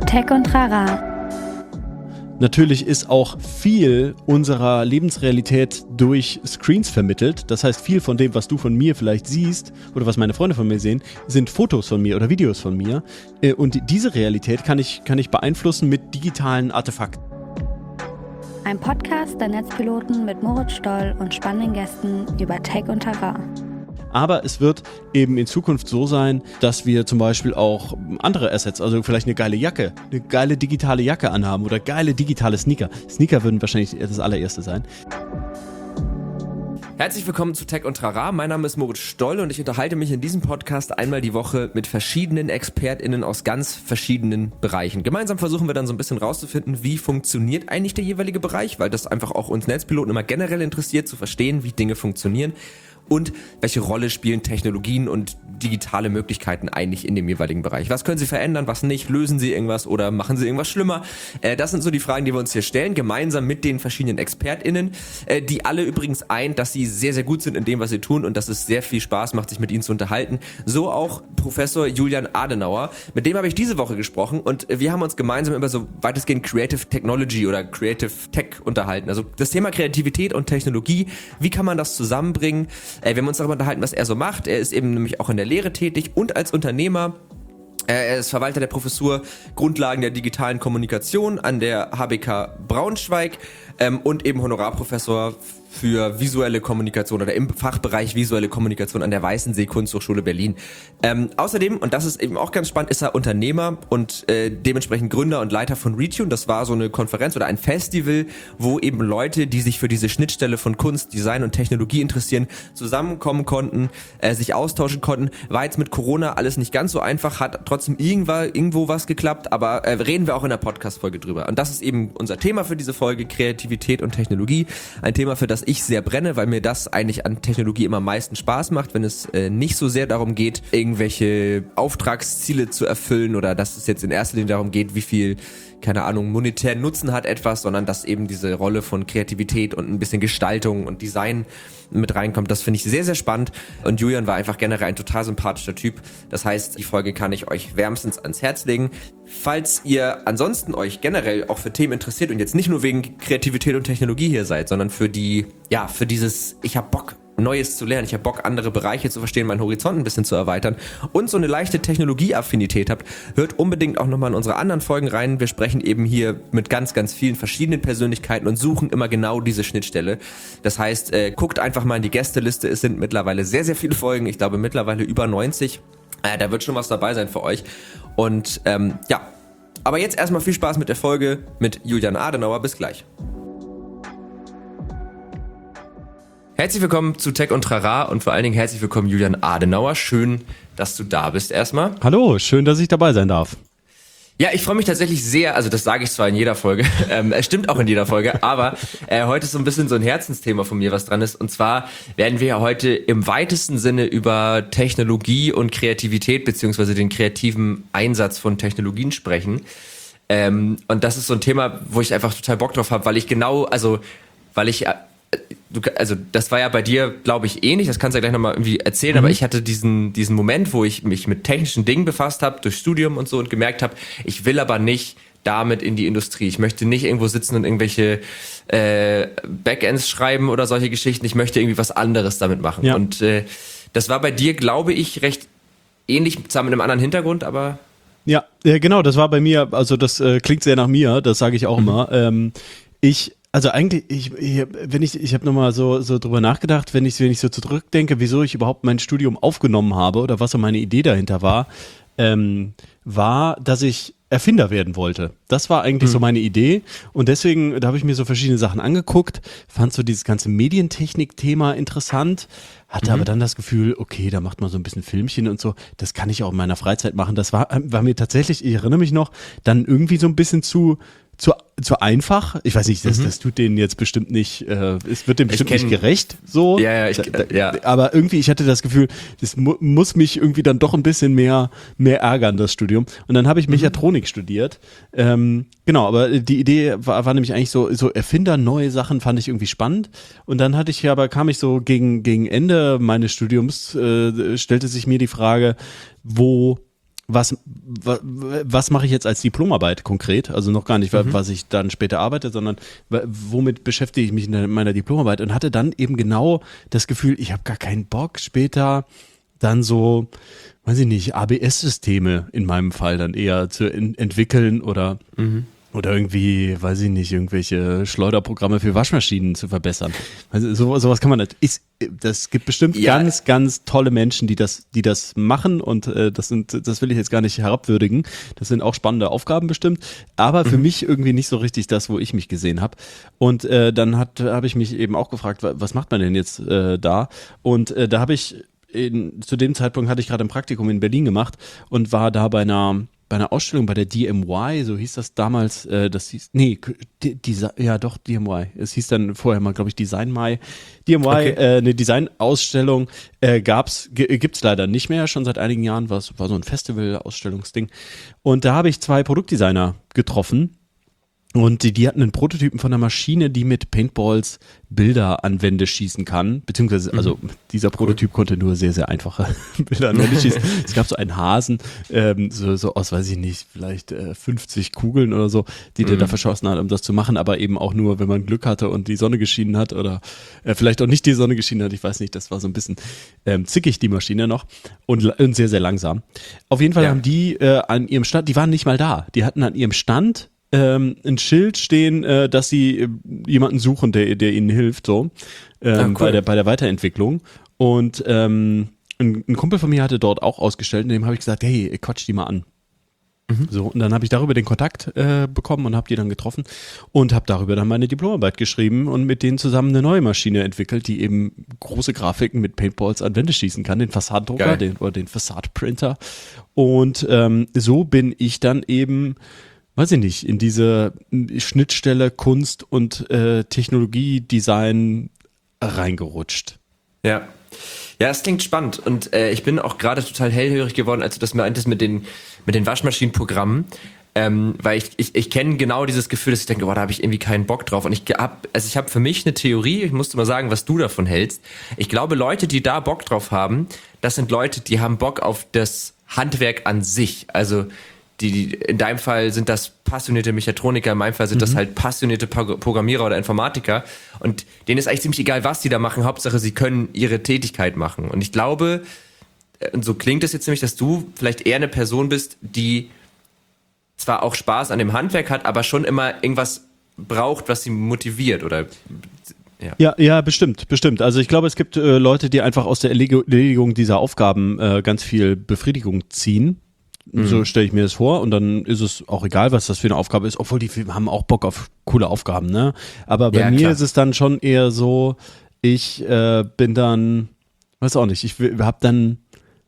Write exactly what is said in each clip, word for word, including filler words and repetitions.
Tech und Trara. Natürlich ist auch viel unserer Lebensrealität durch Screens vermittelt. Das heißt, viel von dem, was du von mir vielleicht siehst oder was meine Freunde von mir sehen, sind Fotos von mir oder Videos von mir. Und diese Realität kann ich, kann ich beeinflussen mit digitalen Artefakten. Ein Podcast der Netzpiloten mit Moritz Stoll und spannenden Gästen über Tech und Trara. Aber es wird eben in Zukunft so sein, dass wir zum Beispiel auch andere Assets, also vielleicht eine geile Jacke, eine geile digitale Jacke anhaben oder geile digitale Sneaker. Sneaker würden wahrscheinlich das allererste sein. Herzlich willkommen zu Tech und Trara. Mein Name ist Moritz Stoll und ich unterhalte mich in diesem Podcast einmal die Woche mit verschiedenen ExpertInnen aus ganz verschiedenen Bereichen. Gemeinsam versuchen wir dann so ein bisschen rauszufinden, wie funktioniert eigentlich der jeweilige Bereich, weil das einfach auch uns Netzpiloten immer generell interessiert, zu verstehen, wie Dinge funktionieren. Und welche Rolle spielen Technologien und digitale Möglichkeiten eigentlich in dem jeweiligen Bereich? Was können sie verändern, was nicht? Lösen sie irgendwas oder machen sie irgendwas schlimmer? Äh, das sind so die Fragen, die wir uns hier stellen, gemeinsam mit den verschiedenen ExpertInnen, äh, die alle übrigens eint, dass sie sehr, sehr gut sind in dem, was sie tun und dass es sehr viel Spaß macht, sich mit ihnen zu unterhalten. So auch Professor Julian Adenauer. Mit dem habe ich diese Woche gesprochen und wir haben uns gemeinsam über so weitestgehend Creative Technology oder Creative Tech unterhalten. Also das Thema Kreativität und Technologie, wie kann man das zusammenbringen? Wir haben uns darüber unterhalten, was er so macht. Er ist eben nämlich auch in der Lehre tätig und als Unternehmer. Er ist Verwalter der Professur Grundlagen der digitalen Kommunikation an der H B K Braunschweig ähm, und eben Honorarprofessor für visuelle Kommunikation oder im Fachbereich visuelle Kommunikation an der Weißensee Kunsthochschule Berlin. Ähm, außerdem, und das ist eben auch ganz spannend, ist er Unternehmer und äh, dementsprechend Gründer und Leiter von Retune. Das war so eine Konferenz oder ein Festival, wo eben Leute, die sich für diese Schnittstelle von Kunst, Design und Technologie interessieren, zusammenkommen konnten, äh, sich austauschen konnten. War jetzt mit Corona alles nicht ganz so einfach, hat trotzdem irgendwann, irgendwo was geklappt, aber äh, reden wir auch in der Podcast-Folge drüber. Und das ist eben unser Thema für diese Folge, Kreativität und Technologie. Ein Thema, für das ich sehr brenne, weil mir das eigentlich an Technologie immer am meisten Spaß macht, wenn es äh, nicht so sehr darum geht, irgendwelche Auftragsziele zu erfüllen oder dass es jetzt in erster Linie darum geht, wie viel, keine Ahnung, monetären Nutzen hat etwas, sondern dass eben diese Rolle von Kreativität und ein bisschen Gestaltung und Design mit reinkommt. Das finde ich sehr, sehr spannend und Julian war einfach generell ein total sympathischer Typ. Das heißt, die Folge kann ich euch wärmstens ans Herz legen. Falls ihr ansonsten euch generell auch für Themen interessiert und jetzt nicht nur wegen Kreativität und Technologie hier seid, sondern für die, ja, für dieses, ich hab Bock, Neues zu lernen, ich habe Bock, andere Bereiche zu verstehen, meinen Horizont ein bisschen zu erweitern und so eine leichte Technologieaffinität habt, hört unbedingt auch nochmal in unsere anderen Folgen rein. Wir sprechen eben hier mit ganz, ganz vielen verschiedenen Persönlichkeiten und suchen immer genau diese Schnittstelle. Das heißt, äh, guckt einfach mal in die Gästeliste. Es sind mittlerweile sehr, sehr viele Folgen. Ich glaube mittlerweile über neunzig. Äh, da wird schon was dabei sein für euch. Und ähm, ja, aber jetzt erstmal viel Spaß mit der Folge mit Julian Adenauer. Bis gleich. Herzlich willkommen zu Tech und Trara und vor allen Dingen herzlich willkommen Julian Adenauer. Schön, dass du da bist erstmal. Hallo, schön, dass ich dabei sein darf. Ja, ich freue mich tatsächlich sehr, also das sage ich zwar in jeder Folge, ähm, es stimmt auch in jeder Folge, aber äh, heute ist so ein bisschen so ein Herzensthema von mir, was dran ist. Und zwar werden wir heute im weitesten Sinne über Technologie und Kreativität beziehungsweise den kreativen Einsatz von Technologien sprechen. Ähm, und das ist so ein Thema, wo ich einfach total Bock drauf habe, weil ich genau, also weil ich... Du, also das war ja bei dir, glaube ich, ähnlich, das kannst du ja gleich nochmal irgendwie erzählen, mhm. aber ich hatte diesen diesen Moment, wo ich mich mit technischen Dingen befasst habe, durch Studium und so und gemerkt habe, ich will aber nicht damit in die Industrie. Ich möchte nicht irgendwo sitzen und irgendwelche äh, Backends schreiben oder solche Geschichten, ich möchte irgendwie was anderes damit machen. Ja. Und äh, das war bei dir, glaube ich, recht ähnlich, zwar mit einem anderen Hintergrund, aber... Ja, ja genau, das war bei mir, also das äh, klingt sehr nach mir, das sage ich auch mhm. immer. Ähm, ich Also eigentlich, ich, ich, wenn ich, ich habe nochmal so, so drüber nachgedacht, wenn ich, wenn ich so zurückdenke, wieso ich überhaupt mein Studium aufgenommen habe oder was so meine Idee dahinter war, ähm, war, dass ich Erfinder werden wollte. Das war eigentlich mhm. so meine Idee und deswegen, da habe ich mir so verschiedene Sachen angeguckt, fand so dieses ganze Medientechnik-Thema interessant, hatte mhm. aber dann das Gefühl, okay, da macht man so ein bisschen Filmchen und so, das kann ich auch in meiner Freizeit machen. Das war, war mir tatsächlich, ich erinnere mich noch, dann irgendwie so ein bisschen zu Zu, zu einfach, ich weiß nicht, das, mhm. das tut denen jetzt bestimmt nicht, äh, es wird dem bestimmt kenn, nicht gerecht, so. Ja, ja, ich, da, ja. Aber irgendwie, ich hatte das Gefühl, das mu- muss mich irgendwie dann doch ein bisschen mehr, mehr ärgern, das Studium. Und dann habe ich Mechatronik mhm. studiert. Ähm, genau, aber die Idee war, war nämlich eigentlich so, so Erfinder, neue Sachen fand ich irgendwie spannend. Und dann hatte ich aber, kam ich so gegen, gegen Ende meines Studiums, äh, stellte sich mir die Frage, wo was, was, was mache ich jetzt als Diplomarbeit konkret? Also noch gar nicht, mhm. was ich dann später arbeite, sondern womit beschäftige ich mich in meiner Diplomarbeit und hatte dann eben genau das Gefühl, ich habe gar keinen Bock später dann so, weiß ich nicht, A B S-Systeme in meinem Fall dann eher zu in, entwickeln oder mhm. oder irgendwie, weiß ich nicht, irgendwelche Schleuderprogramme für Waschmaschinen zu verbessern. Also so, sowas kann man nicht. Ist, das gibt bestimmt ja. ganz, ganz tolle Menschen, die das, die das machen und äh, das sind, das will ich jetzt gar nicht herabwürdigen. Das sind auch spannende Aufgaben bestimmt, aber für mhm. mich irgendwie nicht so richtig das, wo ich mich gesehen habe. Und äh, dann hat, habe ich mich eben auch gefragt, was macht man denn jetzt äh, da? Und äh, da habe ich in, zu dem Zeitpunkt hatte ich gerade ein Praktikum in Berlin gemacht und war da bei einer bei einer Ausstellung bei der D M Y, so hieß das damals, äh, das hieß, nee, die, die, ja doch, D M Y, es hieß dann vorher mal, glaube ich, Design Mai, D M Y, okay. äh, eine Design-Ausstellung äh, gab's, g- gibt's leider nicht mehr, schon seit einigen Jahren, war, war so ein Festival-Ausstellungsding und da habe ich zwei Produktdesigner getroffen. Und die, die hatten einen Prototypen von einer Maschine, die mit Paintballs Bilder an Wände schießen kann. Beziehungsweise, also dieser Prototyp cool. konnte nur sehr, sehr einfache Bilder an Wände schießen. Es gab so einen Hasen, ähm, so, so aus, weiß ich nicht, vielleicht äh, fünfzig Kugeln oder so, die mhm. der da verschossen hat, um das zu machen. Aber eben auch nur, wenn man Glück hatte und die Sonne geschienen hat oder äh, vielleicht auch nicht die Sonne geschienen hat. Ich weiß nicht, das war so ein bisschen ähm, zickig, die Maschine noch. Und, und sehr, sehr langsam. Auf jeden Fall ja. haben die äh, an ihrem Stand, die waren nicht mal da. Die hatten an ihrem Stand Ähm, ein Schild stehen, äh, dass sie äh, jemanden suchen, der, der ihnen hilft, so ähm, ah, cool. bei der bei der Weiterentwicklung. Und ähm, ein, ein Kumpel von mir hatte dort auch ausgestellt, und dem habe ich gesagt, hey, quatsch die mal an. Mhm. So, und dann habe ich darüber den Kontakt äh, bekommen und habe die dann getroffen und habe darüber dann meine Diplomarbeit geschrieben und mit denen zusammen eine neue Maschine entwickelt, die eben große Grafiken mit Paintballs an Wände schießen kann, den Fassadendrucker, den, oder den Fassadprinter. Und ähm, so bin ich dann eben weiß ich nicht, in diese Schnittstelle Kunst und äh, Technologie-Design reingerutscht. Ja. Ja, es klingt spannend und äh, ich bin auch gerade total hellhörig geworden, als du das meintest mit den, mit den Waschmaschinenprogrammen, ähm, weil ich, ich, ich kenne genau dieses Gefühl, dass ich denke, boah, da habe ich irgendwie keinen Bock drauf und ich habe also ich habe für mich eine Theorie, ich musste mal sagen, was du davon hältst. Ich glaube, Leute, die da Bock drauf haben, das sind Leute, die haben Bock auf das Handwerk an sich, also Die, die, in deinem Fall sind das passionierte Mechatroniker, in meinem Fall sind mhm. das halt passionierte Programmierer oder Informatiker und denen ist eigentlich ziemlich egal, was die da machen, Hauptsache sie können ihre Tätigkeit machen und ich glaube, und so klingt es jetzt nämlich, dass du vielleicht eher eine Person bist, die zwar auch Spaß an dem Handwerk hat, aber schon immer irgendwas braucht, was sie motiviert oder ja. Ja, ja, bestimmt, bestimmt. Also ich glaube, es gibt äh, Leute, die einfach aus der Erledigung dieser Aufgaben äh, ganz viel Befriedigung ziehen. So stelle ich mir das vor und dann ist es auch egal, was das für eine Aufgabe ist, obwohl die haben auch Bock auf coole Aufgaben, ne? Aber bei ja, mir klar. ist es dann schon eher so, ich äh, bin dann, weiß auch nicht, ich habe dann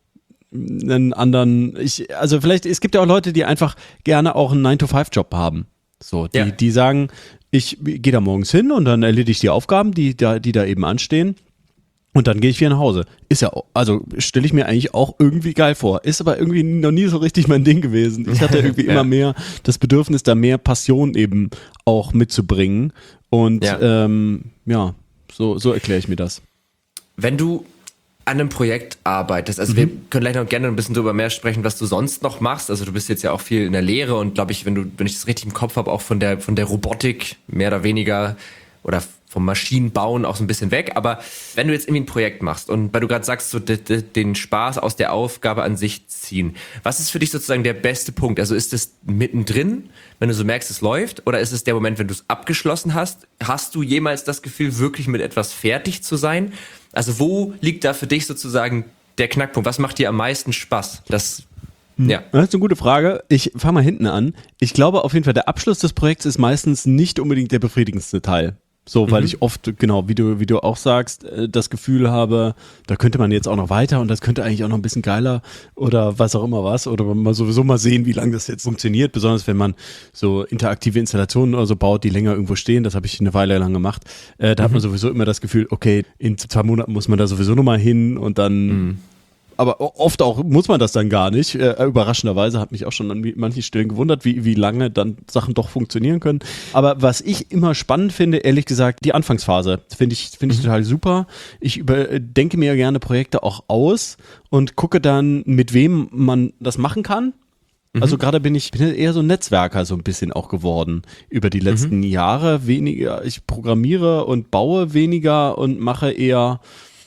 einen anderen, ich, also vielleicht, es gibt ja auch Leute, die einfach gerne auch einen nine to five Job haben. So, die, ja. die sagen, ich gehe da morgens hin und dann erledige ich die Aufgaben, die da, die da eben anstehen. Und dann gehe ich wieder nach Hause. Ist ja, also stelle ich mir eigentlich auch irgendwie geil vor. Ist aber irgendwie noch nie so richtig mein Ding gewesen. Ich hatte irgendwie ja. immer mehr das Bedürfnis, da mehr Passion eben auch mitzubringen. Und ja, ähm, ja so, so erkläre ich mir das. Wenn du an einem Projekt arbeitest, also mhm. wir können gleich noch gerne ein bisschen darüber mehr sprechen, was du sonst noch machst. Also du bist jetzt ja auch viel in der Lehre und glaube ich, wenn du, wenn ich das richtig im Kopf habe, auch von der, von der Robotik mehr oder weniger oder vom Maschinenbauen auch so ein bisschen weg, aber wenn du jetzt irgendwie ein Projekt machst und weil du gerade sagst, so de, de, den Spaß aus der Aufgabe an sich ziehen, was ist für dich sozusagen der beste Punkt? Also ist es mittendrin, wenn du so merkst, es läuft, oder ist es der Moment, wenn du es abgeschlossen hast? Hast du jemals das Gefühl, wirklich mit etwas fertig zu sein? Also wo liegt da für dich sozusagen der Knackpunkt? Was macht dir am meisten Spaß? Das Ja. Das ist eine gute Frage. Ich fange mal hinten an. Ich glaube auf jeden Fall, der Abschluss des Projekts ist meistens nicht unbedingt der befriedigendste Teil. So, weil mhm. ich oft, genau, wie du, wie du auch sagst, das Gefühl habe, da könnte man jetzt auch noch weiter und das könnte eigentlich auch noch ein bisschen geiler oder was auch immer was, oder mal sowieso mal sehen, wie lange das jetzt funktioniert, besonders wenn man so interaktive Installationen oder so baut, die länger irgendwo stehen, das habe ich eine Weile lang gemacht, äh, da mhm. hat man sowieso immer das Gefühl, okay, in zwei Monaten muss man da sowieso nochmal hin und dann mhm. aber oft auch muss man das dann gar nicht. Äh, überraschenderweise hat mich auch schon an manchen Stellen gewundert, wie, wie lange dann Sachen doch funktionieren können. Aber was ich immer spannend finde, ehrlich gesagt, die Anfangsphase finde ich, finde ich mhm. total super. Ich über, denke mir gerne Projekte auch aus und gucke dann, mit wem man das machen kann. Also gerade bin ich bin eher so ein Netzwerker so ein bisschen auch geworden über die letzten mhm. Jahre. Weniger, ich programmiere und baue weniger und mache eher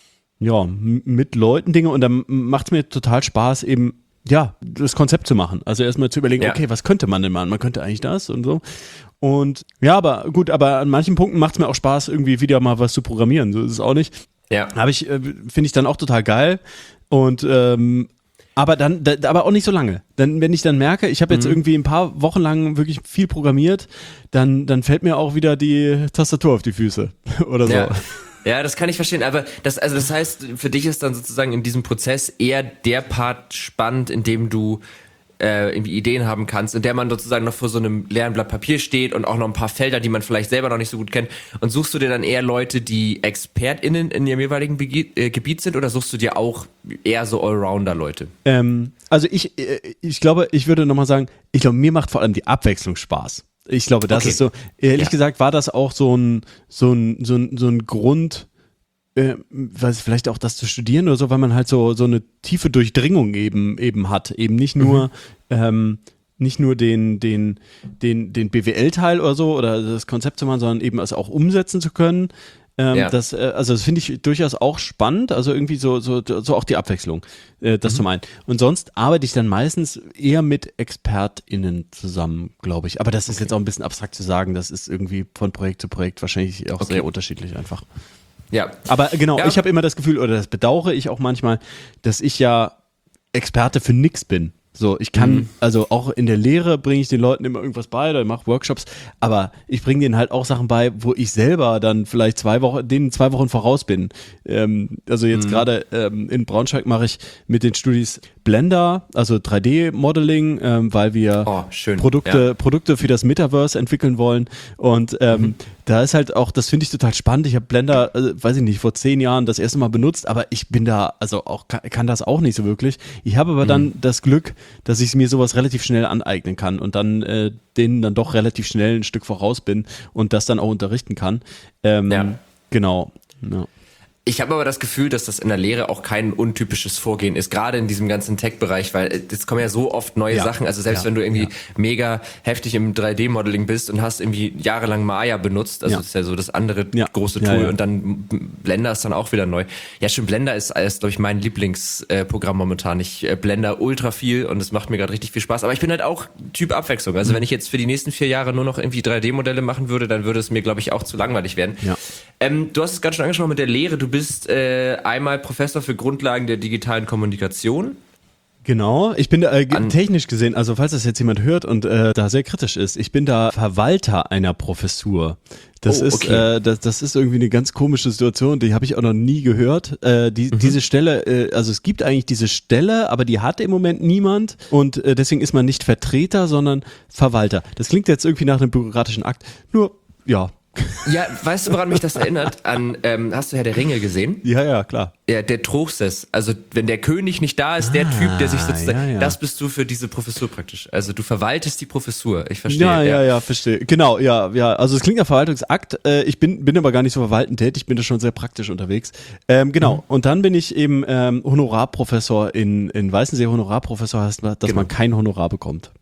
ja mit Leuten Dinge und dann macht es mir total Spaß eben ja das Konzept zu machen. Also erstmal zu überlegen, ja. okay, was könnte man denn machen? Man könnte eigentlich das und so. Und ja, aber gut, aber an manchen Punkten macht es mir auch Spaß, irgendwie wieder mal was zu programmieren. So ist es auch nicht. Ja. Habe ich, äh, finde ich dann auch total geil. Und ähm, aber dann, da, aber auch nicht so lange. Dann, wenn ich dann merke, ich habe jetzt mhm. irgendwie ein paar Wochen lang wirklich viel programmiert, dann, dann fällt mir auch wieder die Tastatur auf die Füße oder so. Ja. Ja, das kann ich verstehen, aber das, also das heißt, für dich ist dann sozusagen in diesem Prozess eher der Part spannend, in dem du äh, irgendwie Ideen haben kannst, in der man sozusagen noch vor so einem leeren Blatt Papier steht und auch noch ein paar Felder, die man vielleicht selber noch nicht so gut kennt. Und suchst du dir dann eher Leute, die ExpertInnen in ihrem jeweiligen Bege- äh, Gebiet sind, oder suchst du dir auch eher so Allrounder-Leute? Ähm, also ich, ich glaube, ich würde nochmal sagen, ich glaube, mir macht vor allem die Abwechslung Spaß. Ich glaube, das okay. ist so, ehrlich ja. gesagt, war das auch so ein, so ein, so ein, so ein Grund, äh, weiß vielleicht auch das zu studieren oder so, weil man halt so, so eine tiefe Durchdringung eben, eben hat. Eben nicht nur, mhm. ähm, nicht nur den, den, den, den B W L-Teil oder so oder das Konzept zu machen, sondern eben es auch umsetzen zu können. Ähm, ja. das, äh, also das finde ich durchaus auch spannend, also irgendwie so, so, so auch die Abwechslung, äh, das mhm. zum einen. Und sonst arbeite ich dann meistens eher mit ExpertInnen zusammen, glaube ich. Aber das ist okay. jetzt auch ein bisschen abstrakt zu sagen, das ist irgendwie von Projekt zu Projekt wahrscheinlich auch okay. sehr unterschiedlich einfach. Ja. Aber genau, ja. ich habe immer das Gefühl, oder das bedauere ich auch manchmal, dass ich ja Experte für nix bin. So, ich kann, mhm. also auch in der Lehre bringe ich den Leuten immer irgendwas bei oder mache Workshops, aber ich bringe denen halt auch Sachen bei, wo ich selber dann vielleicht zwei Wochen, denen zwei Wochen voraus bin. Ähm, also jetzt mhm. gerade ähm, in Braunschweig mache ich mit den Studis Blender, also drei D-Modeling, ähm, weil wir oh, schön. Produkte, ja. Produkte für das Metaverse entwickeln wollen. Und ähm, mhm. da ist halt auch, das finde ich total spannend. Ich habe Blender, äh, weiß ich nicht, vor zehn Jahren das erste Mal benutzt, aber ich bin da, also auch kann, kann das auch nicht so wirklich. Ich habe aber mhm. dann das Glück, dass ich mir sowas relativ schnell aneignen kann und dann äh, denen dann doch relativ schnell ein Stück voraus bin und das dann auch unterrichten kann. Ähm, ja. Genau. Ja. Ich habe aber das Gefühl, dass das in der Lehre auch kein untypisches Vorgehen ist, gerade in diesem ganzen Tech-Bereich, weil es kommen ja so oft neue ja. Sachen, also selbst ja. wenn du irgendwie ja. mega heftig im drei D-Modeling bist und hast irgendwie jahrelang Maya benutzt, also ja. das ist ja so das andere ja. große Tool ja, ja. und dann Blender ist dann auch wieder neu. Ja, schon Blender ist, ist glaube ich, mein Lieblingsprogramm momentan. Ich äh, Blender ultra viel und es macht mir gerade richtig viel Spaß, aber ich bin halt auch Typ Abwechslung, also mhm. wenn ich jetzt für die nächsten vier Jahre nur noch irgendwie drei D-Modelle machen würde, dann würde es mir, glaube ich, auch zu langweilig werden. Ja. Ähm, du hast es gerade schon angesprochen mit der Lehre, du bist äh, einmal Professor für Grundlagen der digitalen Kommunikation. Genau, ich bin da äh, technisch gesehen, also falls das jetzt jemand hört und äh, da sehr kritisch ist, ich bin da Verwalter einer Professur. Das oh, ist okay. äh, das, das ist irgendwie eine ganz komische Situation, die habe ich auch noch nie gehört. Äh, die, mhm. Diese Stelle, äh, also es gibt eigentlich diese Stelle, aber die hat im Moment niemand und äh, deswegen ist man nicht Vertreter, sondern Verwalter. Das klingt jetzt irgendwie nach einem bürokratischen Akt, nur, ja. Ja, weißt du, woran mich das erinnert? An, ähm, hast du Herr der Ringe gesehen? Ja, ja, klar. Ja, der Truchsess. Also, wenn der König nicht da ist, ah, der Typ, der sich sozusagen, ja, ja. das bist du für diese Professur praktisch. Also, du verwaltest die Professur. Ich verstehe. Ja, ja, ja, ja, verstehe. Genau, ja, ja. Also, es klingt nach Verwaltungsakt. Äh, ich bin, bin aber gar nicht so verwaltend tätig. Ich bin da schon sehr praktisch unterwegs. Ähm, genau. Mhm. Und dann bin ich eben ähm, Honorarprofessor in, in Weißensee. Honorarprofessor heißt, dass genau. man kein Honorar bekommt.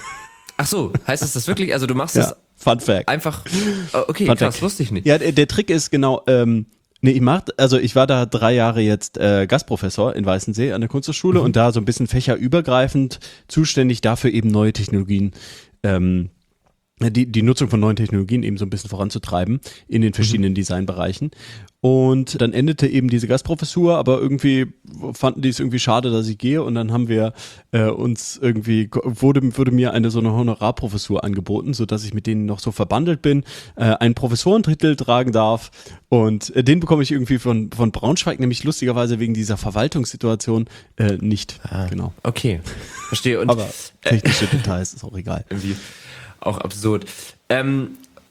Ach so, heißt das das wirklich? Also, du machst ja. das Fun Fact. Einfach, okay, Fun krass, Fact. wusste ich nicht. Ja, der, der Trick ist genau, ähm, nee, ich mach, also ich war da drei Jahre jetzt äh, Gastprofessor in Weißensee an der Kunsthochschule mhm. und da so ein bisschen fächerübergreifend zuständig dafür eben neue Technologien, ähm, die, die Nutzung von neuen Technologien eben so ein bisschen voranzutreiben in den verschiedenen mhm. Designbereichen. Und dann endete eben diese Gastprofessur, aber irgendwie fanden die es irgendwie schade, dass ich gehe und dann haben wir äh, uns irgendwie, wurde, wurde mir eine so eine Honorarprofessur angeboten, sodass ich mit denen noch so verbandelt bin, äh, einen Professorentitel tragen darf und äh, den bekomme ich irgendwie von, von Braunschweig, nämlich lustigerweise wegen dieser Verwaltungssituation äh, nicht. Ah, genau. Okay, verstehe. Und, aber technische Details ist auch egal. Irgendwie auch absurd. Ähm,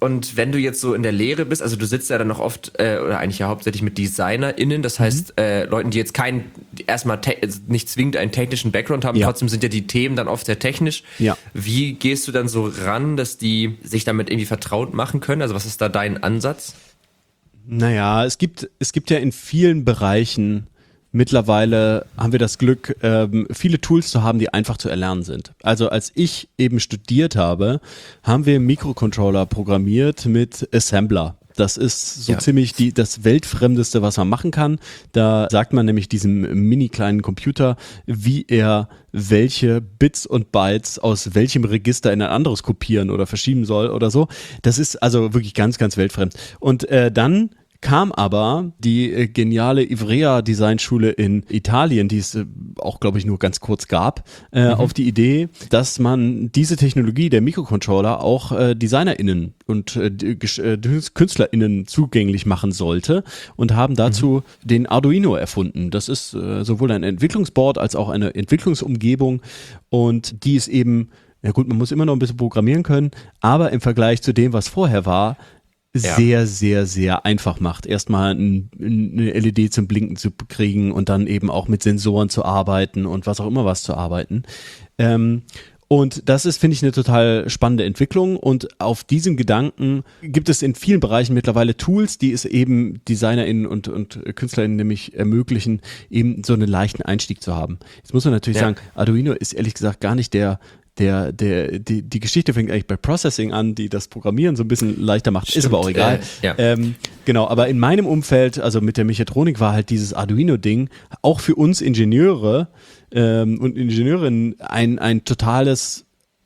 Und wenn du jetzt so in der Lehre bist, also du sitzt ja dann noch oft, äh, oder eigentlich ja hauptsächlich mit DesignerInnen, das heißt, mhm. äh, Leuten, die jetzt keinen, erstmal te- nicht zwingend einen technischen Background haben, ja. trotzdem sind ja die Themen dann oft sehr technisch. Ja. Wie gehst du dann so ran, dass die sich damit irgendwie vertraut machen können? Also was ist da dein Ansatz? Naja, es gibt, es gibt ja in vielen Bereichen mittlerweile haben wir das Glück, ähm, viele Tools zu haben, die einfach zu erlernen sind. Also als ich eben studiert habe, haben wir Mikrocontroller programmiert mit Assembler. Das ist so ja. ziemlich die, das Weltfremdeste, was man machen kann. Da sagt man nämlich diesem mini kleinen Computer, wie er welche Bits und Bytes aus welchem Register in ein anderes kopieren oder verschieben soll oder so. Das ist also wirklich ganz, ganz weltfremd. Und äh, dann kam aber die äh, geniale Ivrea-Designschule in Italien, die es äh, auch, glaube ich, nur ganz kurz gab, äh, mhm. auf die Idee, dass man diese Technologie der Mikrocontroller auch äh, DesignerInnen und äh, äh, KünstlerInnen zugänglich machen sollte und haben dazu mhm. den Arduino erfunden. Das ist äh, sowohl ein Entwicklungsboard als auch eine Entwicklungsumgebung und die ist eben, ja gut, man muss immer noch ein bisschen programmieren können, aber im Vergleich zu dem, was vorher war, sehr, ja. sehr, sehr einfach macht. Erstmal ein, eine L E D zum Blinken zu kriegen und dann eben auch mit Sensoren zu arbeiten und was auch immer was zu arbeiten. Ähm, und das ist, finde ich, eine total spannende Entwicklung und auf diesen Gedanken gibt es in vielen Bereichen mittlerweile Tools, die es eben DesignerInnen und, und KünstlerInnen nämlich ermöglichen, eben so einen leichten Einstieg zu haben. Jetzt muss man natürlich ja. sagen, Arduino ist ehrlich gesagt gar nicht der Der, der, die, die Geschichte fängt eigentlich bei Processing an, die das Programmieren so ein bisschen leichter macht, Stimmt, ist aber auch egal. Äh, ja. ähm, genau, aber in meinem Umfeld, also mit der Mechatronik, war halt dieses Arduino-Ding auch für uns Ingenieure ähm, und Ingenieurinnen ein, ein totales,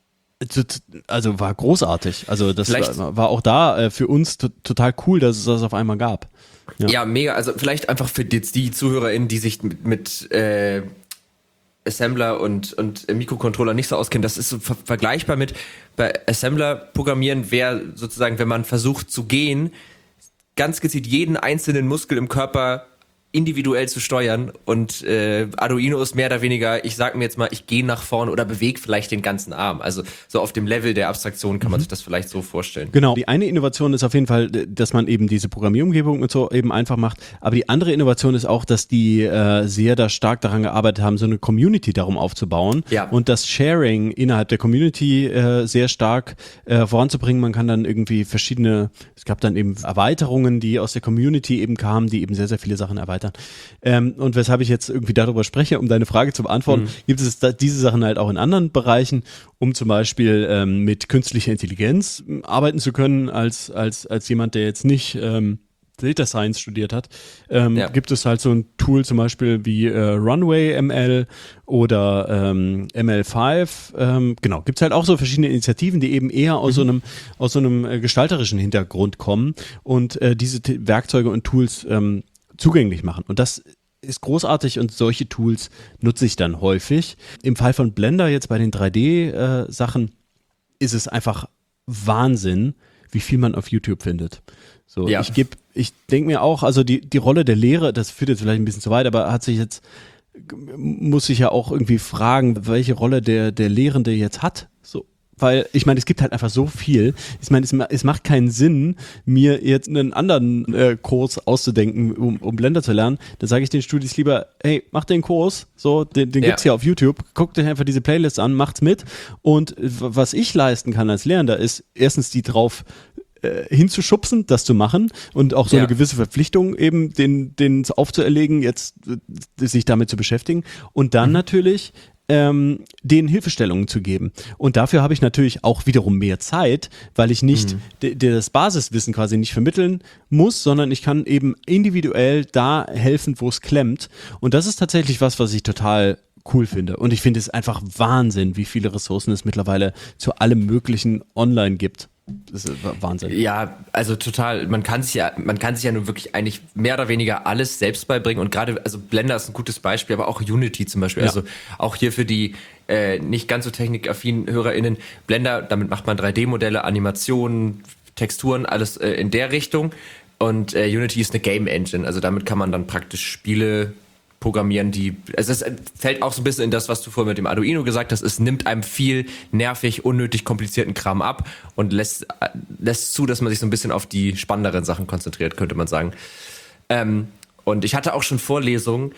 also war großartig. Also das war, war auch da äh, für uns t- total cool, dass es das auf einmal gab. Ja, ja mega. Also vielleicht einfach für jetzt die ZuhörerInnen, die sich mit, mit äh Assembler und, und Mikrocontroller nicht so auskennen, das ist so ver- vergleichbar mit bei Assembler programmieren wäre sozusagen, wenn man versucht zu gehen, ganz gezielt jeden einzelnen Muskel im Körper individuell zu steuern und äh, Arduino ist mehr oder weniger, ich sag mir jetzt mal, ich gehe nach vorne oder bewege vielleicht den ganzen Arm. Also so auf dem Level der Abstraktion kann man mhm. sich das vielleicht so vorstellen. Genau, die eine Innovation ist auf jeden Fall, dass man eben diese Programmierumgebung und so eben einfach macht, aber die andere Innovation ist auch, dass die äh, sehr da stark daran gearbeitet haben, so eine Community darum aufzubauen ja. und das Sharing innerhalb der Community äh, sehr stark äh, voranzubringen. Man kann dann irgendwie verschiedene, es gab dann eben Erweiterungen, die aus der Community eben kamen, die eben sehr, sehr viele Sachen erweitern. Ähm, und weshalb ich jetzt irgendwie darüber spreche, um deine Frage zu beantworten, mhm. gibt es da, diese Sachen halt auch in anderen Bereichen, um zum Beispiel ähm, mit künstlicher Intelligenz arbeiten zu können, als, als, als jemand, der jetzt nicht ähm, Data Science studiert hat, ähm, ja. gibt es halt so ein Tool zum Beispiel wie äh, Runway M L oder ähm, M L fünf. Ähm, genau, gibt es halt auch so verschiedene Initiativen, die eben eher aus mhm. so einem aus so einem äh, gestalterischen Hintergrund kommen und äh, diese T- Werkzeuge und Tools ähm, zugänglich machen. Und das ist großartig und solche Tools nutze ich dann häufig. Im Fall von Blender jetzt bei den drei D-Sachen äh, ist es einfach Wahnsinn, wie viel man auf YouTube findet. So, ja. ich gebe, ich denke mir auch, also die, die Rolle der Lehre, das führt jetzt vielleicht ein bisschen zu weit, aber hat sich jetzt, muss ich ja auch irgendwie fragen, welche Rolle der, der Lehrende jetzt hat. So. Weil, ich meine, es gibt halt einfach so viel. Ich meine, es, es macht keinen Sinn, mir jetzt einen anderen äh, Kurs auszudenken, um, um Blender zu lernen. Da sage ich den Studis lieber, hey, mach den Kurs, so, den, den ja. gibt's hier auf YouTube, guckt euch einfach diese Playlist an, macht's mit. Und was ich leisten kann als Lehrender, ist erstens die drauf äh, hinzuschubsen, das zu machen und auch so ja. eine gewisse Verpflichtung eben, den, den aufzuerlegen, jetzt äh, sich damit zu beschäftigen. Und dann mhm. natürlich Ähm, denen Hilfestellungen zu geben. Und dafür habe ich natürlich auch wiederum mehr Zeit, weil ich nicht mhm. d- d- das Basiswissen quasi nicht vermitteln muss, sondern ich kann eben individuell da helfen, wo es klemmt. Und das ist tatsächlich was, was ich total cool finde. Und ich finde es einfach Wahnsinn, wie viele Ressourcen es mittlerweile zu allem Möglichen online gibt. Das ist Wahnsinn. Ja, also total. Man kann sich ja, man kann sich ja nur wirklich eigentlich mehr oder weniger alles selbst beibringen und gerade, also Blender ist ein gutes Beispiel, aber auch Unity zum Beispiel. Ja. Also auch hier für die äh, nicht ganz so technikaffinen HörerInnen, Blender, damit macht man drei D-Modelle, Animationen, Texturen, alles äh, in der Richtung. Und äh, Unity ist eine Game Engine, also damit kann man dann praktisch Spiele programmieren, die, also es fällt auch so ein bisschen in das, was du vorhin mit dem Arduino gesagt hast, es nimmt einem viel nervig, unnötig komplizierten Kram ab und lässt, lässt zu, dass man sich so ein bisschen auf die spannenderen Sachen konzentriert, könnte man sagen. Ähm, und ich hatte auch schon Vorlesungen,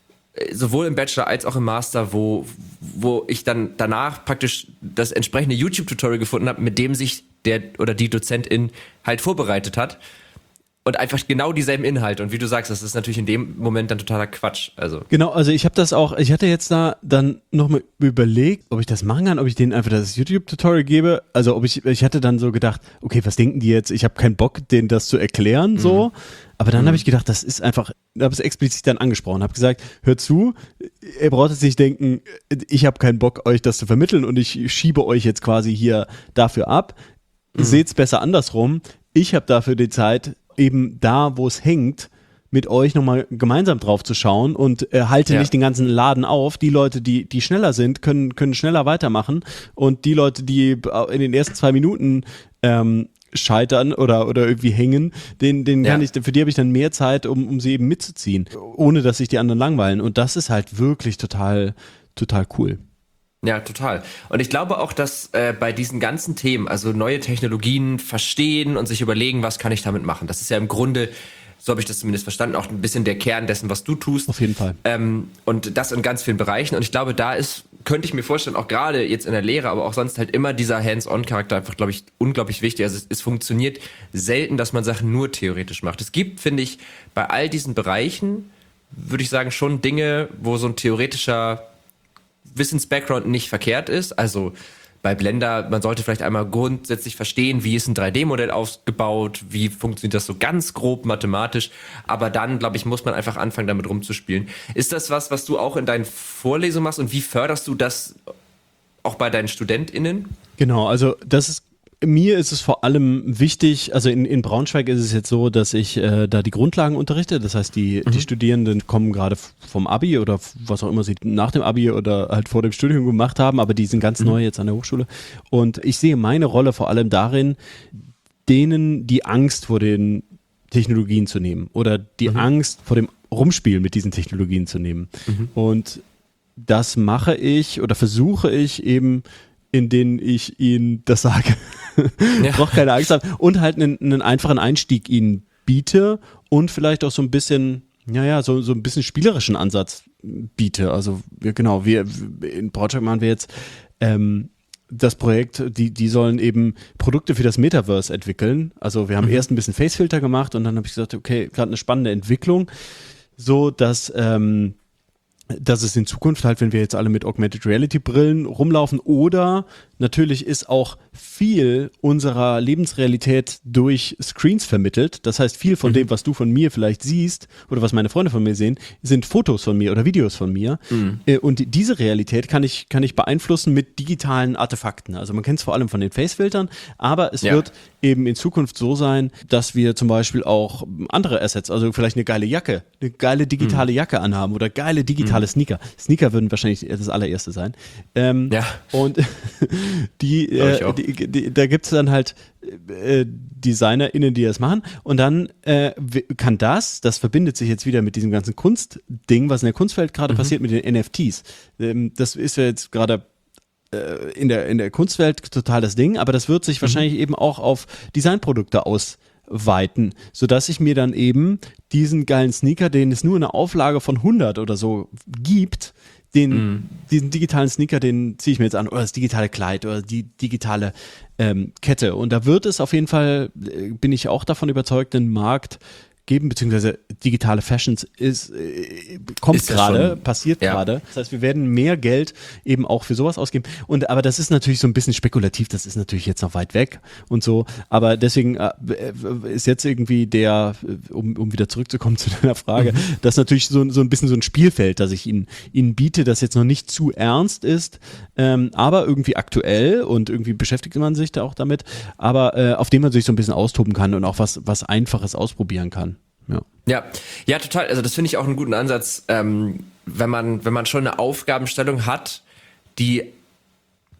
sowohl im Bachelor als auch im Master, wo, wo ich dann danach praktisch das entsprechende YouTube-Tutorial gefunden habe, mit dem sich der oder die Dozentin halt vorbereitet hat. Und einfach genau dieselben Inhalte. Und wie du sagst, das ist natürlich in dem Moment dann totaler Quatsch. Also Genau, also ich habe das auch, ich hatte jetzt da dann nochmal überlegt, ob ich das machen kann, ob ich denen einfach das YouTube-Tutorial gebe. Also ob ich, ich hatte dann so gedacht, okay, was denken die jetzt? Ich habe keinen Bock, denen das zu erklären, so. Mhm. Aber dann mhm. habe ich gedacht, das ist einfach, ich habe es explizit dann angesprochen, habe gesagt, hört zu, ihr braucht jetzt nicht denken, ich habe keinen Bock, euch das zu vermitteln und ich schiebe euch jetzt quasi hier dafür ab. Mhm. Seht's besser andersrum. Ich habe dafür die Zeit, eben da, wo es hängt, mit euch nochmal gemeinsam drauf zu schauen und äh, halte ja. nicht den ganzen Laden auf. Die Leute, die die schneller sind, können können schneller weitermachen und die Leute, die in den ersten zwei Minuten ähm, scheitern oder oder irgendwie hängen, den den kann ja. ich, für die habe ich dann mehr Zeit, um um sie eben mitzuziehen, ohne dass sich die anderen langweilen. Und das ist halt wirklich total total cool. Ja, total. Und ich glaube auch, dass äh, bei diesen ganzen Themen, also neue Technologien verstehen und sich überlegen, was kann ich damit machen. Das ist ja im Grunde, so habe ich das zumindest verstanden, auch ein bisschen der Kern dessen, was du tust. Auf jeden Fall. Ähm, und das in ganz vielen Bereichen. Und ich glaube, da ist, könnte ich mir vorstellen, auch gerade jetzt in der Lehre, aber auch sonst halt immer dieser Hands-on-Charakter einfach, glaube ich, unglaublich wichtig. Also es, es funktioniert selten, dass man Sachen nur theoretisch macht. Es gibt, finde ich, bei all diesen Bereichen, würde ich sagen, schon Dinge, wo so ein theoretischer Wissens-Background nicht verkehrt ist. Also bei Blender, man sollte vielleicht einmal grundsätzlich verstehen, wie ist ein drei D-Modell aufgebaut, wie funktioniert das so ganz grob mathematisch, aber dann, glaube ich, muss man einfach anfangen, damit rumzuspielen. Ist das was, was du auch in deinen Vorlesungen machst und wie förderst du das auch bei deinen StudentInnen? Genau, also das ist mir ist es vor allem wichtig, also in, in Braunschweig ist es jetzt so, dass ich äh, da die Grundlagen unterrichte, das heißt, die, mhm. die Studierenden kommen gerade vom Abi oder was auch immer sie nach dem Abi oder halt vor dem Studium gemacht haben, aber die sind ganz mhm. neu jetzt an der Hochschule und ich sehe meine Rolle vor allem darin, denen die Angst vor den Technologien zu nehmen oder die mhm. Angst vor dem Rumspielen mit diesen Technologien zu nehmen mhm. und das mache ich oder versuche ich eben, in denen ich ihnen das sage. Ja. Braucht keine Angst haben. Und halt einen, einen einfachen Einstieg ihnen biete und vielleicht auch so ein bisschen, naja, so, so ein bisschen spielerischen Ansatz biete. Also wir, genau, wir in Braunschweig machen wir jetzt ähm, das Projekt, die, die sollen eben Produkte für das Metaverse entwickeln. Also wir haben mhm. erst ein bisschen Facefilter gemacht und dann habe ich gesagt, okay, gerade eine spannende Entwicklung, so dass ähm, dass es in Zukunft halt, wenn wir jetzt alle mit Augmented Reality Brillen rumlaufen oder natürlich ist auch viel unserer Lebensrealität durch Screens vermittelt. Das heißt, viel von mhm. dem, was du von mir vielleicht siehst oder was meine Freunde von mir sehen, sind Fotos von mir oder Videos von mir. Mhm. Und diese Realität kann ich, kann ich beeinflussen mit digitalen Artefakten. Also man kennt es vor allem von den Face-Filtern, aber es ja. wird eben in Zukunft so sein, dass wir zum Beispiel auch andere Assets, also vielleicht eine geile Jacke, eine geile digitale mhm. Jacke anhaben oder geile digitale mhm. Sneaker. Sneaker würden wahrscheinlich das allererste sein. Ähm, ja. Und die, äh, die, die, da gibt es dann halt äh, DesignerInnen, die das machen und dann äh, kann das, das verbindet sich jetzt wieder mit diesem ganzen Kunstding, was in der Kunstwelt gerade mhm. passiert mit den N F Ts. Ähm, das ist ja jetzt gerade äh, in der, in der Kunstwelt total das Ding, aber das wird sich mhm. wahrscheinlich eben auch auf Designprodukte ausweiten, sodass ich mir dann eben diesen geilen Sneaker, den es nur in einer Auflage von hundert oder so gibt, den, mm. diesen digitalen Sneaker, den ziehe ich mir jetzt an, oder das digitale Kleid oder die digitale ähm, Kette. Und da wird es auf jeden Fall, äh, bin ich auch davon überzeugt, einen Markt geben, beziehungsweise digitale Fashions ist, äh, kommt gerade, passiert ja. gerade. Das heißt, wir werden mehr Geld eben auch für sowas ausgeben. Und aber das ist natürlich so ein bisschen spekulativ, das ist natürlich jetzt noch weit weg und so. Aber deswegen äh, ist jetzt irgendwie der, um, um wieder zurückzukommen zu deiner Frage, mhm. das ist natürlich so, so ein bisschen so ein Spielfeld, das ich Ihnen, Ihnen biete, das jetzt noch nicht zu ernst ist, ähm, aber irgendwie aktuell und irgendwie beschäftigt man sich da auch damit, aber äh, auf dem man sich so ein bisschen austoben kann und auch was, was Einfaches ausprobieren kann. Ja. ja, ja, total. Also das finde ich auch einen guten Ansatz, ähm, wenn man, wenn man schon eine Aufgabenstellung hat, die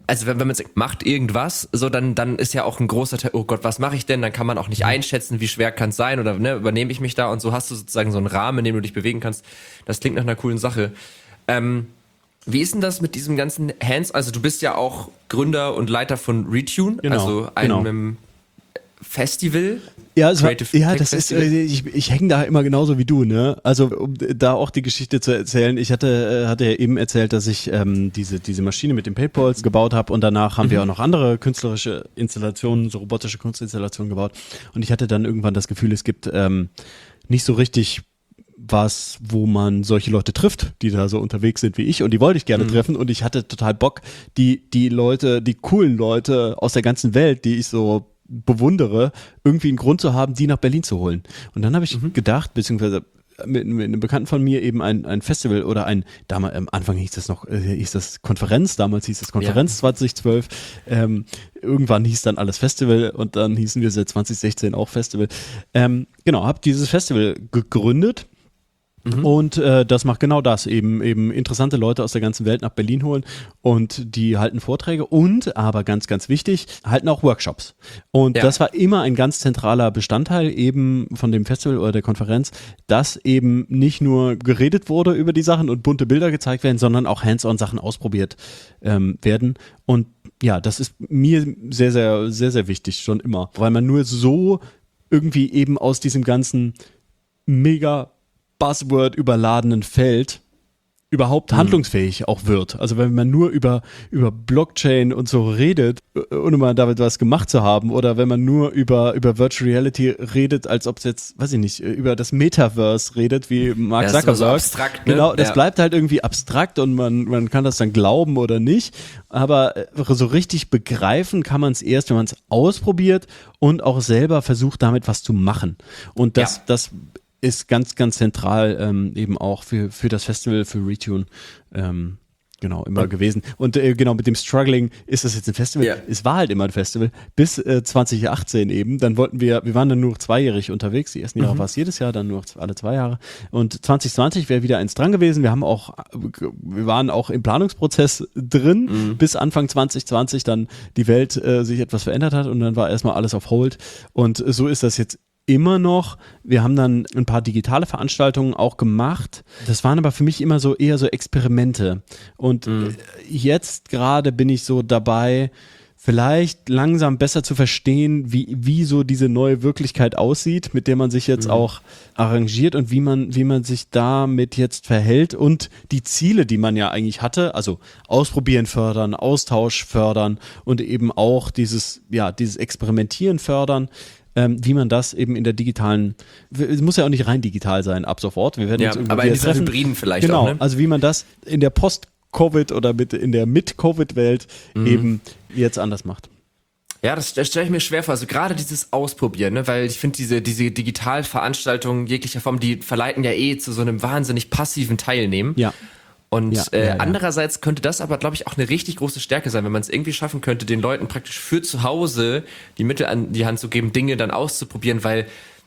also wenn, wenn man sagt, macht irgendwas, so dann, dann ist ja auch ein großer Teil, oh Gott, was mache ich denn? Dann kann man auch nicht einschätzen, wie schwer kann es sein oder ne, übernehme ich mich da und so hast du sozusagen so einen Rahmen, in dem du dich bewegen kannst. Das klingt nach einer coolen Sache. Ähm, wie ist denn das mit diesem ganzen Hands? Also du bist ja auch Gründer und Leiter von Retune, genau, also einem genau. Festival. Ja, es war, Creative ja, Tech das Festival. ist, äh, ich, ich hänge da immer genauso wie du, ne? Also um da auch die Geschichte zu erzählen, ich hatte, äh, hatte ja eben erzählt, dass ich ähm, diese diese Maschine mit den Paintballs gebaut habe und danach haben mhm. wir auch noch andere künstlerische Installationen, so robotische Kunstinstallationen gebaut und ich hatte dann irgendwann das Gefühl, es gibt ähm, nicht so richtig was, wo man solche Leute trifft, die da so unterwegs sind wie ich und die wollte ich gerne mhm. treffen und ich hatte total Bock, die die Leute, die coolen Leute aus der ganzen Welt, die ich so bewundere, irgendwie einen Grund zu haben, die nach Berlin zu holen. Und dann habe ich mhm. gedacht, beziehungsweise mit, mit einem Bekannten von mir eben ein, ein Festival oder ein, damals am Anfang hieß das noch, äh, hieß das Konferenz, damals hieß das Konferenz ja. zwanzig zwölf, ähm, irgendwann hieß dann alles Festival und dann hießen wir seit zwanzig sechzehn auch Festival. Ähm, genau, habe dieses Festival gegründet. Mhm. Und äh, das macht genau das, eben eben interessante Leute aus der ganzen Welt nach Berlin holen und die halten Vorträge und, aber ganz, ganz wichtig, halten auch Workshops. Und ja. das war immer ein ganz zentraler Bestandteil eben von dem Festival oder der Konferenz, dass eben nicht nur geredet wurde über die Sachen und bunte Bilder gezeigt werden, sondern auch hands-on Sachen ausprobiert ähm, werden. Und ja, das ist mir sehr, sehr, sehr, sehr wichtig, schon immer, weil man nur so irgendwie eben aus diesem ganzen mega Buzzword überladenen Feld überhaupt mhm. handlungsfähig auch wird. Also wenn man nur über über Blockchain und so redet, ohne mal damit was gemacht zu haben, oder wenn man nur über über Virtual Reality redet, als ob es jetzt, weiß ich nicht, über das Metaverse redet, wie Mark ja, Zuckerberg. Das ist so abstrakt, ne? Genau, das ja. bleibt halt irgendwie abstrakt und man man kann das dann glauben oder nicht, aber so richtig begreifen kann man es erst, wenn man es ausprobiert und auch selber versucht, damit was zu machen. Und das ja. das ist ganz, ganz zentral ähm, eben auch für für das Festival, für Retune ähm, genau immer und gewesen. Und äh, genau mit dem Struggling ist das jetzt ein Festival. Ja. Es war halt immer ein Festival bis äh, zwanzig achtzehn eben. Dann wollten wir, wir waren dann nur zweijährig unterwegs. Die ersten Jahre mhm. war es jedes Jahr, dann nur alle zwei Jahre. Und zwanzig zwanzig wäre wieder eins dran gewesen. Wir haben auch, wir waren auch im Planungsprozess drin, mhm. bis Anfang zwanzig zwanzig dann die Welt äh, sich etwas verändert hat und dann war erstmal alles auf Hold. Und so ist das jetzt immer noch. Wir haben dann ein paar digitale Veranstaltungen auch gemacht. Das waren aber für mich immer so eher so Experimente. Und mhm. jetzt gerade bin ich so dabei, vielleicht langsam besser zu verstehen, wie, wie so diese neue Wirklichkeit aussieht, mit der man sich jetzt mhm. auch arrangiert und wie man, wie man sich damit jetzt verhält und die Ziele, die man ja eigentlich hatte, also ausprobieren fördern, Austausch fördern und eben auch dieses, ja, dieses Experimentieren fördern, Ähm, wie man das eben in der digitalen, es muss ja auch nicht rein digital sein ab sofort, wir werden ja, uns irgendwie aber in dieser treffen. Hybriden vielleicht genau, auch, ne? Also wie man das in der Post-Covid oder mit, in der Mit-Covid-Welt mhm. eben jetzt anders macht. Ja, das, das stelle ich mir schwer vor. Also gerade dieses Ausprobieren, ne? Weil ich finde, diese, diese Digitalveranstaltungen jeglicher Form, die verleiten ja eh zu so einem wahnsinnig passiven Teilnehmen. Ja. Und ja, äh, ja, ja. andererseits könnte das aber, glaube ich, auch eine richtig große Stärke sein, wenn man es irgendwie schaffen könnte, den Leuten praktisch für zu Hause die Mittel an die Hand zu geben, Dinge dann auszuprobieren, weil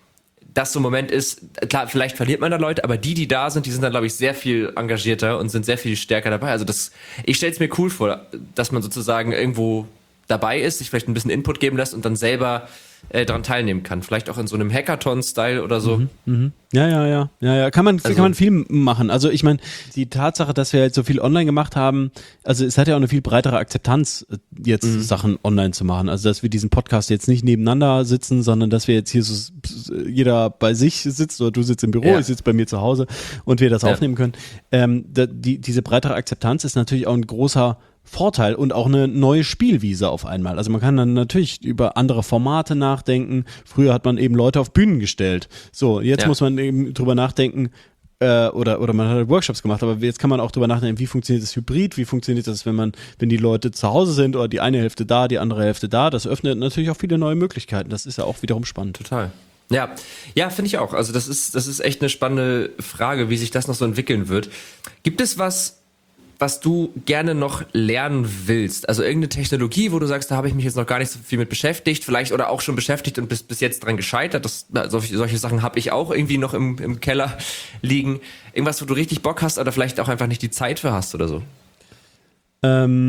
das so ein Moment ist, klar, vielleicht verliert man da Leute, aber die, die da sind, die sind dann, glaube ich, sehr viel engagierter und sind sehr viel stärker dabei. Also das, ich stelle es mir cool vor, dass man sozusagen irgendwo dabei ist, sich vielleicht ein bisschen Input geben lässt und dann selber äh, daran teilnehmen kann. Vielleicht auch in so einem Hackathon-Style oder so. Mhm, mh. Ja, ja, ja, ja, ja. Kann man, also, kann man viel machen. Also ich meine, die Tatsache, dass wir jetzt so viel online gemacht haben, also es hat ja auch eine viel breitere Akzeptanz, jetzt mhm. Sachen online zu machen. Also dass wir diesen Podcast jetzt nicht nebeneinander sitzen, sondern dass wir jetzt hier so jeder bei sich sitzt oder du sitzt im Büro, ja. ich sitze bei mir zu Hause und wir das ja. aufnehmen können. Ähm, da, die, diese breitere Akzeptanz ist natürlich auch ein großer Vorteil und auch eine neue Spielwiese auf einmal. Also man kann dann natürlich über andere Formate nachdenken. Früher hat man eben Leute auf Bühnen gestellt. So, jetzt ja. muss man eben drüber nachdenken, äh, oder oder man hat Workshops gemacht, aber jetzt kann man auch drüber nachdenken, wie funktioniert das Hybrid, wie funktioniert das, wenn man, wenn die Leute zu Hause sind oder die eine Hälfte da, die andere Hälfte da. Das öffnet natürlich auch viele neue Möglichkeiten. Das ist ja auch wiederum spannend. Total. Ja, ja, finde ich auch. Also das ist, das ist echt eine spannende Frage, wie sich das noch so entwickeln wird. Gibt es was, was du gerne noch lernen willst? Also irgendeine Technologie, wo du sagst, da habe ich mich jetzt noch gar nicht so viel mit beschäftigt, vielleicht oder auch schon beschäftigt und bis, bis jetzt dran gescheitert. Das, solche, solche Sachen habe ich auch irgendwie noch im, im Keller liegen. Irgendwas, wo du richtig Bock hast oder vielleicht auch einfach nicht die Zeit für hast oder so? Ähm,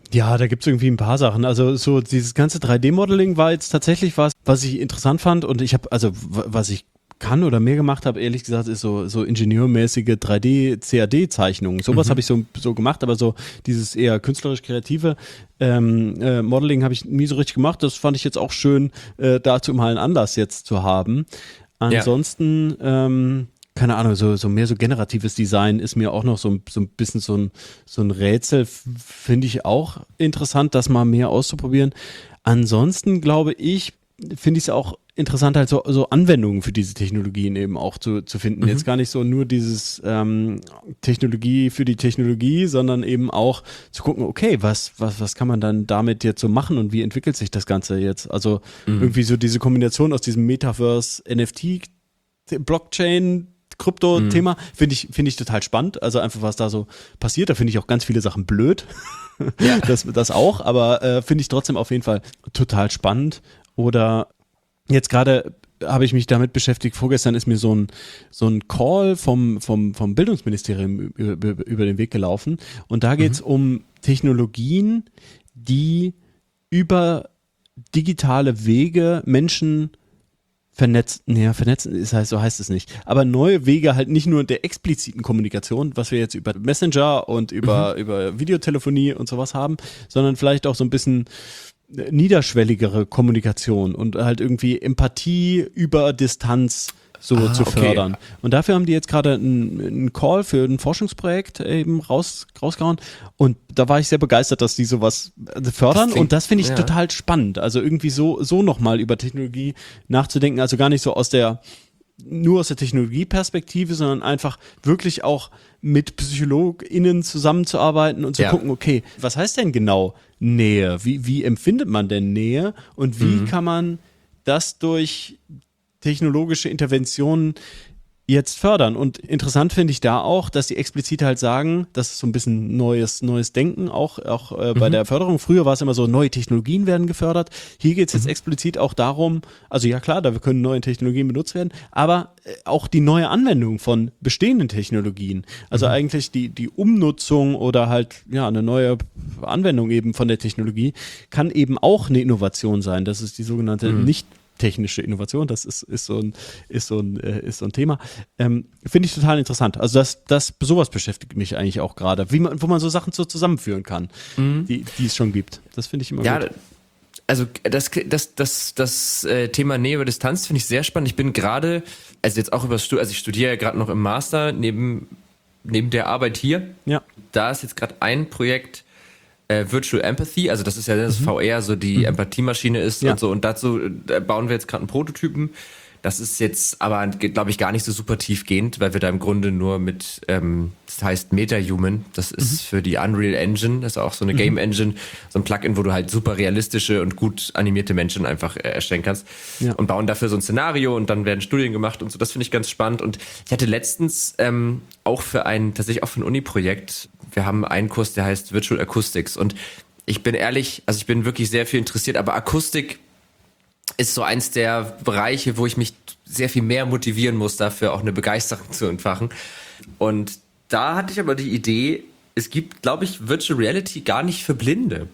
Ja, da gibt's irgendwie ein paar Sachen. Also so dieses ganze drei D-Modeling war jetzt tatsächlich was, was ich interessant fand und ich habe, also w- was ich kann oder mehr gemacht habe, ehrlich gesagt, ist so so ingenieurmäßige drei D-C A D-Zeichnungen. Sowas Mhm. habe ich so so gemacht, aber so dieses eher künstlerisch-kreative ähm, äh, Modeling habe ich nie so richtig gemacht. Das fand ich jetzt auch schön, äh, dazu mal einen Anlass jetzt zu haben. Ansonsten, ähm, keine Ahnung, so, so mehr so generatives Design ist mir auch noch so, ein- so ein bisschen so ein, so ein Rätsel, f- finde ich auch interessant, das mal mehr auszuprobieren. Ansonsten glaube ich, finde ich es auch interessant, halt so, so Anwendungen für diese Technologien eben auch zu, zu finden. Mhm. Jetzt gar nicht so nur dieses ähm, Technologie für die Technologie, sondern eben auch zu gucken, okay, was, was, was kann man dann damit jetzt so machen und wie entwickelt sich das Ganze jetzt? Also Mhm. irgendwie so diese Kombination aus diesem Metaverse, N F T, Blockchain, Krypto-Thema, finde ich, finde ich total spannend. Also einfach, was da so passiert. Da finde ich auch ganz viele Sachen blöd. Ja. das, das auch, aber äh, finde ich trotzdem auf jeden Fall total spannend. Oder jetzt gerade habe ich mich damit beschäftigt. Vorgestern ist mir so ein, so ein Call vom, vom, vom Bildungsministerium über, über, über den Weg gelaufen. Und da geht es Mhm. um Technologien, die über digitale Wege Menschen vernetzt, naja, vernetzen ist heißt, so heißt es nicht. Aber neue Wege halt nicht nur der expliziten Kommunikation, was wir jetzt über Messenger und über, über Videotelefonie und sowas haben, sondern vielleicht auch so ein bisschen niederschwelligere Kommunikation und halt irgendwie Empathie über Distanz so Ah, zu okay. fördern. Und dafür haben die jetzt gerade einen, einen Call für ein Forschungsprojekt eben raus, rausgehauen. Und da war ich sehr begeistert, dass die sowas fördern. Das klingt- und das finde ich ja. total spannend. Also irgendwie so, so nochmal über Technologie nachzudenken. Also gar nicht so aus der, nur aus der Technologieperspektive, sondern einfach wirklich auch mit PsychologInnen zusammenzuarbeiten und zu Ja. gucken, okay, was heißt denn genau Nähe? Wie, wie empfindet man denn Nähe? Und wie Mhm. kann man das durch technologische Interventionen jetzt fördern? Und interessant finde ich da auch, dass die explizit halt sagen, das ist so ein bisschen neues, neues Denken auch, auch äh, bei Mhm. der Förderung. Früher war es immer so, neue Technologien werden gefördert. Hier geht es jetzt explizit auch darum, also ja klar, da können neue Technologien benutzt werden, aber äh, auch die neue Anwendung von bestehenden Technologien. Also eigentlich die, die Umnutzung oder halt ja eine neue Anwendung eben von der Technologie kann eben auch eine Innovation sein. Das ist die sogenannte Mhm. nicht technische Innovation, das ist, ist, so, ein, ist, so, ein, äh, ist so ein Thema. Ähm, Finde ich total interessant. Also das, das, sowas beschäftigt mich eigentlich auch gerade, wie man, wo man so Sachen so zusammenführen kann, die, die es schon gibt. Das finde ich immer Ja, gut. also das, das, das, das äh, Thema Nähe über Distanz finde ich sehr spannend. Ich bin gerade, also jetzt auch über das Studium, also ich studiere ja gerade noch im Master neben, neben der Arbeit hier. Ja. Da ist jetzt gerade ein Projekt äh, Virtual Empathy, also das ist ja das V R, so die Empathiemaschine ist Ja. und so. Und dazu äh, bauen wir jetzt gerade einen Prototypen. Das ist jetzt aber, glaube ich, gar nicht so super tiefgehend, weil wir da im Grunde nur mit, ähm, das heißt MetaHuman, das ist für die Unreal Engine, das ist auch so eine Game Engine, so ein Plugin, wo du halt super realistische und gut animierte Menschen einfach äh, erstellen kannst Ja. und bauen dafür so ein Szenario und dann werden Studien gemacht und so. Das finde ich ganz spannend. Und ich hatte letztens ähm, auch für ein, tatsächlich auch für ein Uni-Projekt, wir haben einen Kurs, der heißt Virtual Acoustics und ich bin ehrlich, also ich bin wirklich sehr viel interessiert, aber Akustik ist so eins der Bereiche, wo ich mich sehr viel mehr motivieren muss, dafür auch eine Begeisterung zu entfachen. Und da hatte ich aber die Idee, es gibt, glaube ich, Virtual Reality gar nicht für Blinde.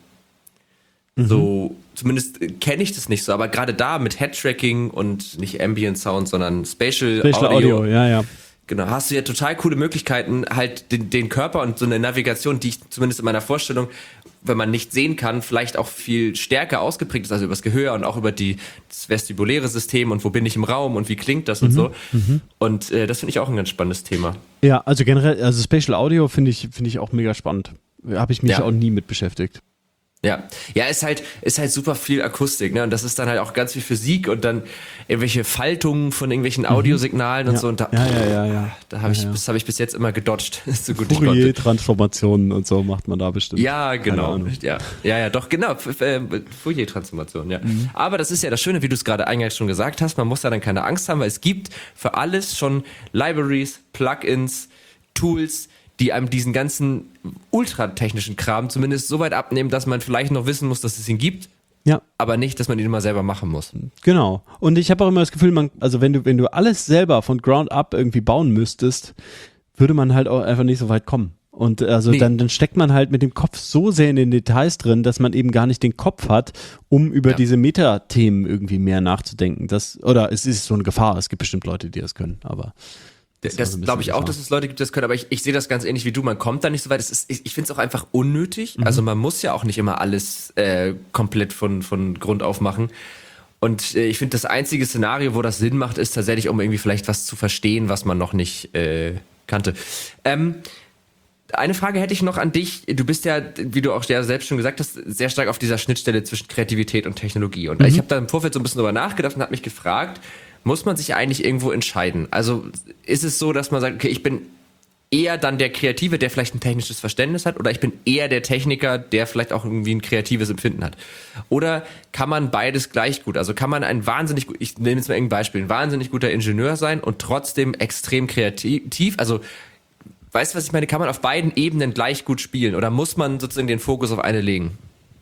So, zumindest kenne ich das nicht so, aber gerade da mit Head-Tracking und nicht Ambient Sound, sondern Spatial, Spatial Audio, Audio, ja, ja. genau, hast du ja total coole Möglichkeiten, halt den, den Körper und so eine Navigation, die ich zumindest in meiner Vorstellung, wenn man nicht sehen kann, vielleicht auch viel stärker ausgeprägt ist, also übers Gehör und auch über die, das vestibuläre System und wo bin ich im Raum und wie klingt das und so. Und äh, das finde ich auch ein ganz spannendes Thema. Ja, also generell, also Spatial Audio finde ich, finde ich auch mega spannend. Habe ich mich Ja. auch nie mit beschäftigt. Ja, ja, ist halt, ist halt super viel Akustik, ne? Und das ist dann halt auch ganz viel Physik und dann irgendwelche Faltungen von irgendwelchen Audiosignalen und Ja. so. Und da, Ja, ja, ja, ja. da habe ich, Ja, ja. das habe ich bis jetzt immer gedodged, so gut ich konnte. Fourier-Transformationen und so macht man da bestimmt. Ja, genau. Keine Ahnung. Ja, ja, ja, doch, genau. F- f- äh, Fourier-Transformation, ja. Aber das ist ja das Schöne, wie du es gerade eingangs schon gesagt hast. Man muss da dann keine Angst haben, weil es gibt für alles schon Libraries, Plugins, Tools, die einem diesen ganzen ultratechnischen Kram zumindest so weit abnehmen, dass man vielleicht noch wissen muss, dass es ihn gibt, Ja, aber nicht, dass man ihn immer selber machen muss. genau. Und ich habe auch immer das Gefühl, man, also wenn du, wenn du alles selber von Ground up irgendwie bauen müsstest, würde man halt auch einfach nicht so weit kommen. Und also Nee. dann, dann steckt man halt mit dem Kopf so sehr in den Details drin, dass man eben gar nicht den Kopf hat, um über Ja. diese Metathemen irgendwie mehr nachzudenken. Das, oder es ist so eine Gefahr. Es gibt bestimmt Leute, die das können, aber Das, war so ein glaube ich bisschen auch, Gefahr. dass es Leute gibt, die das können, aber ich, ich sehe das ganz ähnlich wie du. Man kommt da nicht so weit. Es ist, ich ich finde es auch einfach unnötig. Mhm. Also man muss ja auch nicht immer alles äh, komplett von, von Grund auf machen. Und äh, ich finde, das einzige Szenario, wo das Sinn macht, ist tatsächlich, um irgendwie vielleicht was zu verstehen, was man noch nicht äh, kannte. Ähm, Eine Frage hätte ich noch an dich. Du bist ja, wie du auch ja selbst schon gesagt hast, sehr stark auf dieser Schnittstelle zwischen Kreativität und Technologie. Und Mhm. ich habe da im Vorfeld so ein bisschen drüber nachgedacht und habe mich gefragt, muss man sich eigentlich irgendwo entscheiden? Also ist es so, dass man sagt, okay, ich bin eher dann der Kreative, der vielleicht ein technisches Verständnis hat, oder ich bin eher der Techniker, der vielleicht auch irgendwie ein kreatives Empfinden hat? Oder kann man beides gleich gut? Also kann man ein wahnsinnig gut, ich nehme jetzt mal irgendein Beispiel, ein wahnsinnig guter Ingenieur sein und trotzdem extrem kreativ, also weißt du, was ich meine? Kann man auf beiden Ebenen gleich gut spielen oder muss man sozusagen den Fokus auf eine legen?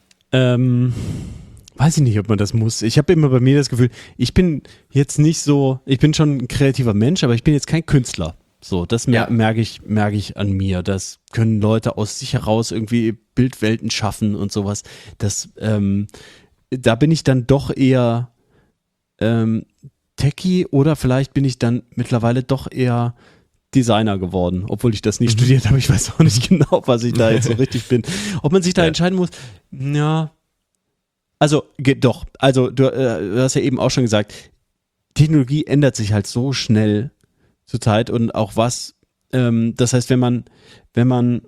Ähm, weiß ich nicht, ob man das muss. Ich habe immer bei mir das Gefühl, ich bin jetzt nicht so, ich bin schon ein kreativer Mensch, aber ich bin jetzt kein Künstler. So, das mer- Ja. merke ich, merke ich an mir. Das können Leute aus sich heraus irgendwie Bildwelten schaffen und sowas. Das, ähm, da bin ich dann doch eher ähm, Techie oder vielleicht bin ich dann mittlerweile doch eher Designer geworden, obwohl ich das nie studiert habe. Ich weiß auch nicht genau, was ich da jetzt so richtig bin. Ob man sich da Ja. entscheiden muss, ja, also geht doch. Also du, äh, du hast ja eben auch schon gesagt, Technologie ändert sich halt so schnell zurzeit und auch was, ähm, das heißt, wenn man, wenn man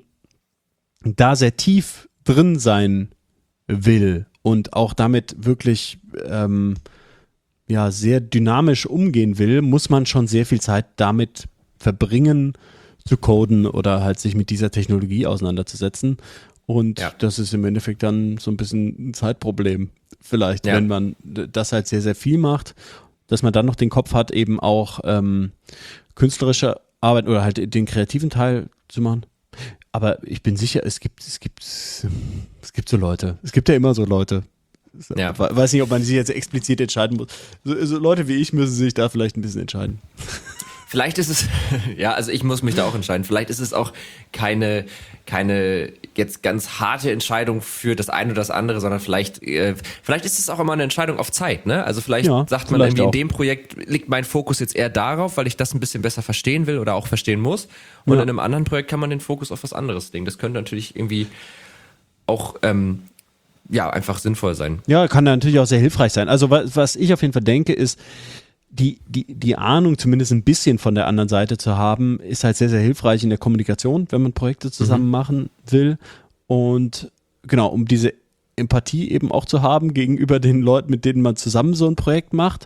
da sehr tief drin sein will und auch damit wirklich ähm, ja, sehr dynamisch umgehen will, muss man schon sehr viel Zeit damit verbringen, zu coden oder halt sich mit dieser Technologie auseinanderzusetzen. Und Ja. das ist im Endeffekt dann so ein bisschen ein Zeitproblem. Vielleicht, Ja. wenn man das halt sehr, sehr viel macht, dass man dann noch den Kopf hat, eben auch ähm, künstlerische Arbeit oder halt den kreativen Teil zu machen. Aber ich bin sicher, es gibt, es gibt, es gibt so Leute. Es gibt ja immer so Leute. Ja. We- Weiß nicht, ob man sich jetzt explizit entscheiden muss. So, so Leute wie ich müssen sich da vielleicht ein bisschen entscheiden. Vielleicht ist es, ja, also ich muss mich da auch entscheiden. Vielleicht ist es auch keine, keine jetzt ganz harte Entscheidung für das eine oder das andere, sondern vielleicht, äh, vielleicht ist es auch immer eine Entscheidung auf Zeit, ne? Also vielleicht Ja, sagt man vielleicht irgendwie, auch. in dem Projekt liegt mein Fokus jetzt eher darauf, weil ich das ein bisschen besser verstehen will oder auch verstehen muss. Und Ja. in einem anderen Projekt kann man den Fokus auf was anderes legen. Das könnte natürlich irgendwie auch, ähm, ja, einfach sinnvoll sein. Ja, kann natürlich auch sehr hilfreich sein. Also was, was ich auf jeden Fall denke, ist, die, die, die Ahnung zumindest ein bisschen von der anderen Seite zu haben, ist halt sehr, sehr hilfreich in der Kommunikation, wenn man Projekte zusammen Mhm. machen will. Und genau, um diese Empathie eben auch zu haben gegenüber den Leuten, mit denen man zusammen so ein Projekt macht.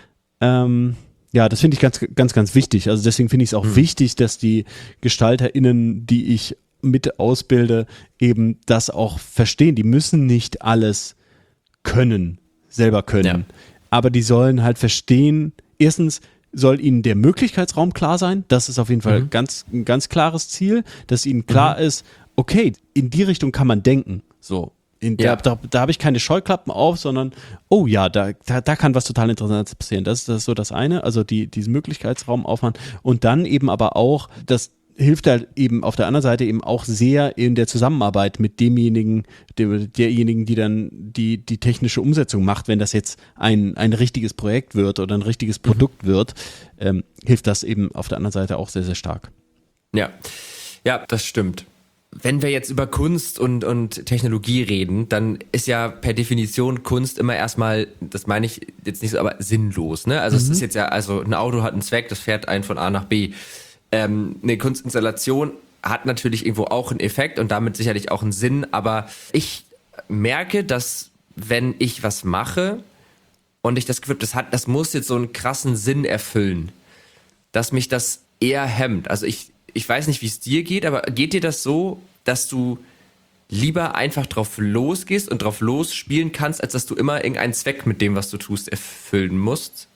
Ähm, ja, das finde ich ganz, ganz, ganz wichtig. Also deswegen finde ich es auch Mhm. wichtig, dass die GestalterInnen, die ich mit ausbilde, eben das auch verstehen. Die müssen nicht alles können, selber können. Ja. Aber die sollen halt verstehen, erstens soll ihnen der Möglichkeitsraum klar sein. Das ist auf jeden Fall Mhm. ganz, ein ganz klares Ziel, dass ihnen klar ist, okay, in die Richtung kann man denken. So. In, Ja. Da, da, da habe ich keine Scheuklappen auf, sondern, oh ja, da, da, da kann was total Interessantes passieren. Das ist, das ist so das eine, also die, diesen Möglichkeitsraum aufmachen. Und dann eben aber auch, das hilft halt eben auf der anderen Seite eben auch sehr in der Zusammenarbeit mit demjenigen, dem, derjenigen, die dann die, die technische Umsetzung macht, wenn das jetzt ein, ein richtiges Projekt wird oder ein richtiges Produkt wird, ähm, hilft das eben auf der anderen Seite auch sehr, sehr stark. Ja, ja, das stimmt. Wenn wir jetzt über Kunst und, und Technologie reden, dann ist ja per Definition Kunst immer erstmal, das meine ich jetzt nicht so, aber sinnlos, ne? Also es ist jetzt ja, also ein Auto hat einen Zweck, das fährt einen von A nach B. Ähm, eine Kunstinstallation hat natürlich irgendwo auch einen Effekt und damit sicherlich auch einen Sinn, aber ich merke, dass wenn ich was mache und ich das Gefühl habe, das hat, das muss jetzt so einen krassen Sinn erfüllen, dass mich das eher hemmt. Also ich, ich weiß nicht, wie es dir geht, aber geht dir das so, dass du lieber einfach drauf losgehst und drauf losspielen kannst, als dass du immer irgendeinen Zweck mit dem, was du tust, erfüllen musst?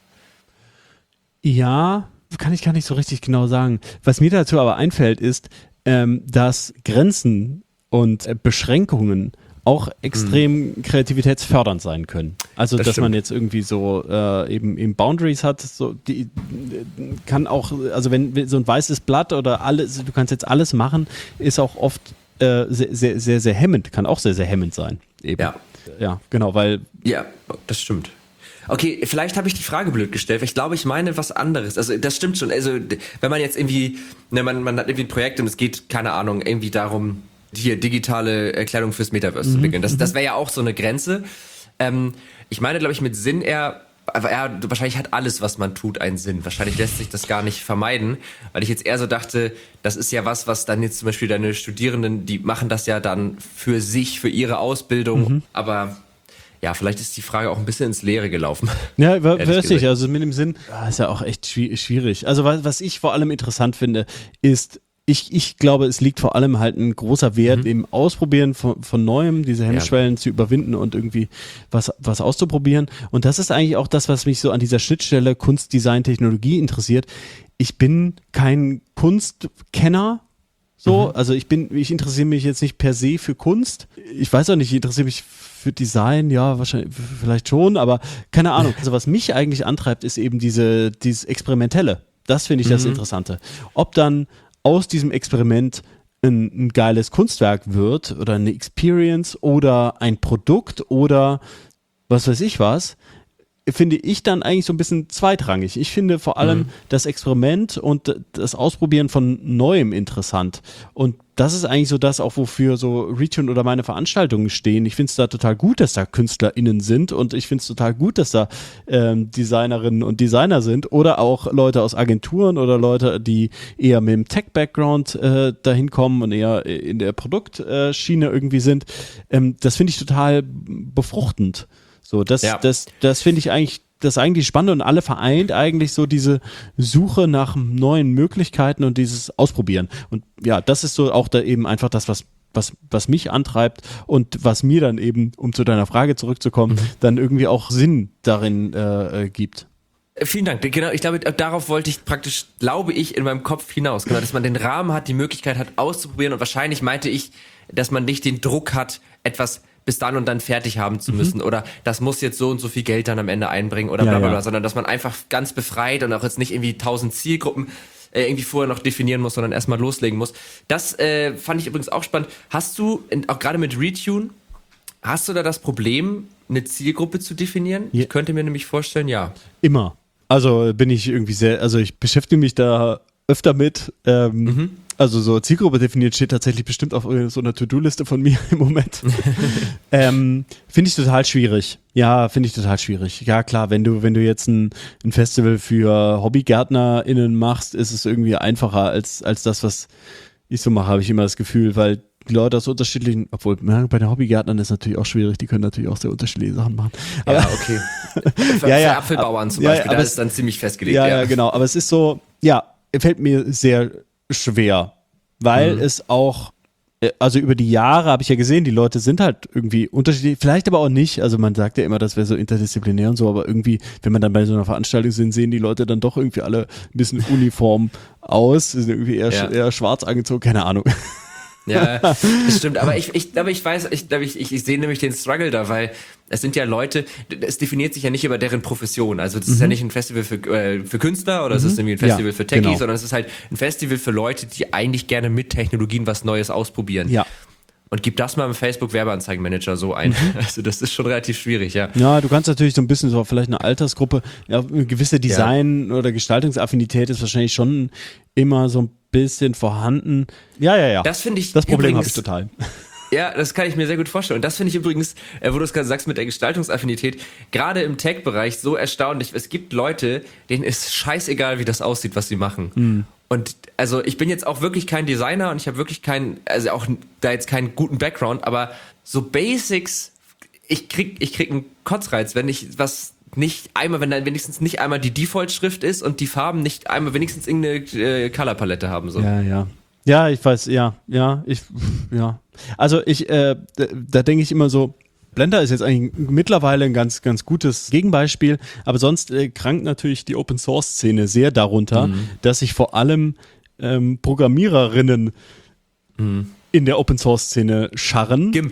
Ja, kann ich gar nicht so richtig genau sagen. Was mir dazu aber einfällt, ist, ähm, dass Grenzen und äh, Beschränkungen auch extrem mhm. kreativitätsfördernd sein können. Also, das dass stimmt. man jetzt irgendwie so äh, eben, eben Boundaries hat, so die kann auch, also wenn so ein weißes Blatt oder alles, du kannst jetzt alles machen, ist auch oft äh, sehr, sehr, sehr, sehr hemmend, kann auch sehr, sehr hemmend sein. Eben. Ja. Ja, genau, weil. Ja, das stimmt. Okay, vielleicht habe ich die Frage blöd gestellt, weil ich glaube, ich meine was anderes. Also das stimmt schon. Also wenn man jetzt irgendwie, ne, man, man hat irgendwie ein Projekt und es geht, keine Ahnung, irgendwie darum, hier digitale Erklärung fürs Metaverse mhm. zu entwickeln. Das, das wäre ja auch so eine Grenze. Ähm, ich meine, glaube ich, mit Sinn eher, aber eher, wahrscheinlich hat alles, was man tut, einen Sinn. Wahrscheinlich lässt sich das gar nicht vermeiden, weil ich jetzt eher so dachte, das ist ja was, was dann jetzt zum Beispiel deine Studierenden, die machen das ja dann für sich, für ihre Ausbildung, mhm. aber ja, vielleicht ist die Frage auch ein bisschen ins Leere gelaufen. Ja, wirklich. Also mit dem Sinn, ah, ist ja auch echt schwierig. Also was, was ich vor allem interessant finde, ist, ich, ich glaube, es liegt vor allem halt ein großer Wert mhm. im Ausprobieren von, von Neuem, diese Hemmschwellen ja. zu überwinden und irgendwie was, was auszuprobieren. Und das ist eigentlich auch das, was mich so an dieser Schnittstelle Kunst, Design, Technologie interessiert. Ich bin kein Kunstkenner. So, mhm. also ich bin, ich interessiere mich jetzt nicht per se für Kunst. Ich weiß auch nicht, ich interessiere mich für Design, ja, wahrscheinlich, vielleicht schon, aber keine Ahnung. Also was mich eigentlich antreibt, ist eben diese, dieses Experimentelle. Das finde ich das mhm. Interessante. Ob dann aus diesem Experiment ein, ein geiles Kunstwerk wird oder eine Experience oder ein Produkt oder was weiß ich was, finde ich dann eigentlich so ein bisschen zweitrangig. Ich finde vor allem mhm. das Experiment und das Ausprobieren von Neuem interessant. Und das ist eigentlich so das auch, wofür so Reachun oder meine Veranstaltungen stehen. Ich finde es da total gut, dass da KünstlerInnen sind und ich finde es total gut, dass da ähm, Designerinnen und Designer sind oder auch Leute aus Agenturen oder Leute, die eher mit dem Tech-Background äh, dahin kommen und eher in der Produktschiene äh, irgendwie sind. Ähm, das finde ich total befruchtend. So, das, ja. das, das finde ich eigentlich, das eigentlich spannend und alle vereint eigentlich so diese Suche nach neuen Möglichkeiten und dieses Ausprobieren. Und ja, das ist so auch da eben einfach das, was, was, was mich antreibt und was mir dann eben, um zu deiner Frage zurückzukommen, mhm. dann irgendwie auch Sinn darin äh, gibt. Vielen Dank. Genau, ich glaube, darauf wollte ich praktisch, glaube ich, in meinem Kopf hinaus. Genau, dass man den Rahmen hat, die Möglichkeit hat, auszuprobieren und wahrscheinlich meinte ich, dass man nicht den Druck hat, etwas bis dann und dann fertig haben zu müssen mhm. oder das muss jetzt so und so viel Geld dann am Ende einbringen oder ja, bla bla bla, ja. sondern dass man einfach ganz befreit und auch jetzt nicht irgendwie tausend Zielgruppen äh, irgendwie vorher noch definieren muss, sondern erstmal loslegen muss. Das äh, fand ich übrigens auch spannend. Hast du, in, auch gerade mit Reachun, hast du da das Problem, eine Zielgruppe zu definieren? Ja. Ich könnte mir nämlich vorstellen, ja. Immer. Also bin ich irgendwie sehr, also ich beschäftige mich da öfter mit, ähm, mhm. Also so Zielgruppe definiert steht tatsächlich bestimmt auf so einer To-Do-Liste von mir im Moment. ähm, finde ich total schwierig. Ja, finde ich total schwierig. Ja, klar, wenn du, wenn du jetzt ein, ein Festival für HobbygärtnerInnen machst, ist es irgendwie einfacher als, als das, was ich so mache, habe ich immer das Gefühl, weil die Leute aus unterschiedlichen, obwohl ja, bei den Hobbygärtnern ist es natürlich auch schwierig, die können natürlich auch sehr unterschiedliche Sachen machen. Aber, ja, okay. Für, ja, ja, für Apfelbauern zum Beispiel, ja, da ist es dann ziemlich festgelegt. Ja, ja, ja, genau. Aber es ist so, ja, fällt mir sehr schwer, weil mhm. es auch, also über die Jahre habe ich ja gesehen, die Leute sind halt irgendwie unterschiedlich, vielleicht aber auch nicht, also man sagt ja immer, das wäre so interdisziplinär und so, aber irgendwie, wenn man dann bei so einer Veranstaltung sind, sehen die Leute dann doch irgendwie alle ein bisschen uniform aus, sind irgendwie eher, ja. eher schwarz angezogen, keine Ahnung. Ja, das stimmt. Aber ich, ich glaube, ich weiß, ich glaube, ich, ich, ich sehe nämlich den Struggle da, weil es sind ja Leute, es definiert sich ja nicht über deren Profession. Also das mhm. ist ja nicht ein Festival für, äh, für Künstler oder mhm. es ist irgendwie ein Festival ja, für Techies, genau. sondern es ist halt ein Festival für Leute, die eigentlich gerne mit Technologien was Neues ausprobieren. Ja. Und gib das mal im Facebook-Werbeanzeigenmanager so ein. Mhm. Also das ist schon relativ schwierig, ja. Ja, du kannst natürlich so ein bisschen so vielleicht eine Altersgruppe, ja, eine gewisse Design- ja. oder Gestaltungsaffinität ist wahrscheinlich schon immer so ein bisschen vorhanden. Ja, ja, ja. Das finde ich. Das Problem habe ich total. Ja, das kann ich mir sehr gut vorstellen. Und das finde ich übrigens, wo du es gerade sagst mit der Gestaltungsaffinität, gerade im Tech-Bereich so erstaunlich. Es gibt Leute, denen ist scheißegal, wie das aussieht, was sie machen. Mhm. Und also ich bin jetzt auch wirklich kein Designer und ich habe wirklich keinen, also auch da jetzt keinen guten Background, aber so Basics, ich krieg, ich krieg einen Kotzreiz, wenn ich was nicht einmal, wenn dann wenigstens nicht einmal die Default-Schrift ist und die Farben nicht einmal wenigstens irgendeine äh, Color-Palette haben. So. Ja, ja. Ja, ich weiß, ja, ja, ich, ja. Also ich, äh, da, da denke ich immer so, Blender ist jetzt eigentlich mittlerweile ein ganz, ganz gutes Gegenbeispiel, aber sonst äh, krankt natürlich die Open-Source-Szene sehr darunter, mhm. dass sich vor allem ähm, Programmiererinnen mhm. in der Open-Source-Szene scharren. GIMP.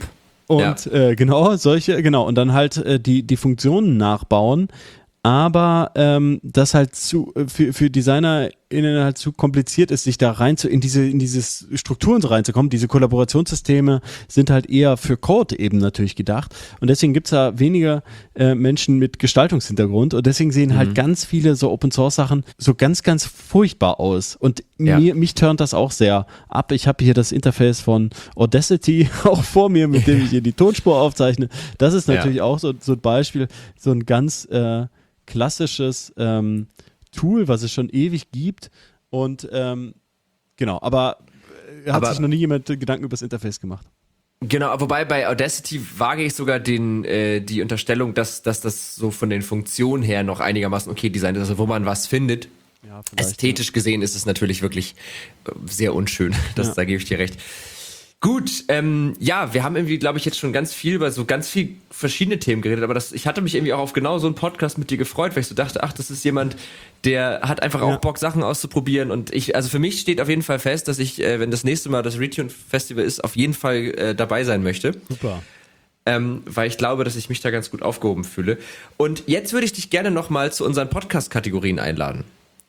Und ja. äh, genau, solche, genau, und dann halt äh, die, die Funktionen nachbauen, aber ähm, das halt zu für, für DesignerInnen halt zu kompliziert ist, sich da rein zu, in diese, in diese Strukturen so reinzukommen. Diese Kollaborationssysteme sind halt eher für Code eben natürlich gedacht. Und deswegen gibt's da weniger äh, Menschen mit Gestaltungshintergrund und deswegen sehen Mhm. halt ganz viele so Open Source Sachen so ganz, ganz furchtbar aus. Und Ja. mir, mich turnt das auch sehr ab. Ich habe hier das Interface von Audacity auch vor mir, mit dem ich hier die Tonspur aufzeichne. Das ist natürlich Ja. auch so, so ein Beispiel, so ein ganz äh, klassisches ähm, Tool, was es schon ewig gibt und ähm, genau, aber äh, hat Aber- sich noch nie jemand äh, Gedanken über das Interface gemacht. Genau, wobei bei Audacity wage ich sogar den, äh, die Unterstellung, dass, dass das so von den Funktionen her noch einigermaßen okay designt ist, also wo man was findet. Ja, vielleicht, Ästhetisch gesehen ist es natürlich wirklich äh, sehr unschön, das, Ja. da gebe ich dir recht. Gut, ähm, ja, wir haben irgendwie, glaube ich, jetzt schon ganz viel über so ganz viel verschiedene Themen geredet, aber das, ich hatte mich irgendwie auch auf genau so einen Podcast mit dir gefreut, weil ich so dachte, ach, das ist jemand, der hat einfach auch Ja. Bock, Sachen auszuprobieren und ich, also für mich steht auf jeden Fall fest, dass ich, äh, wenn das nächste Mal das Retune Festival ist, auf jeden Fall äh, dabei sein möchte. Super. Ähm, weil ich glaube, dass ich mich da ganz gut aufgehoben fühle. Und jetzt würde ich dich gerne nochmal zu unseren Podcast-Kategorien einladen.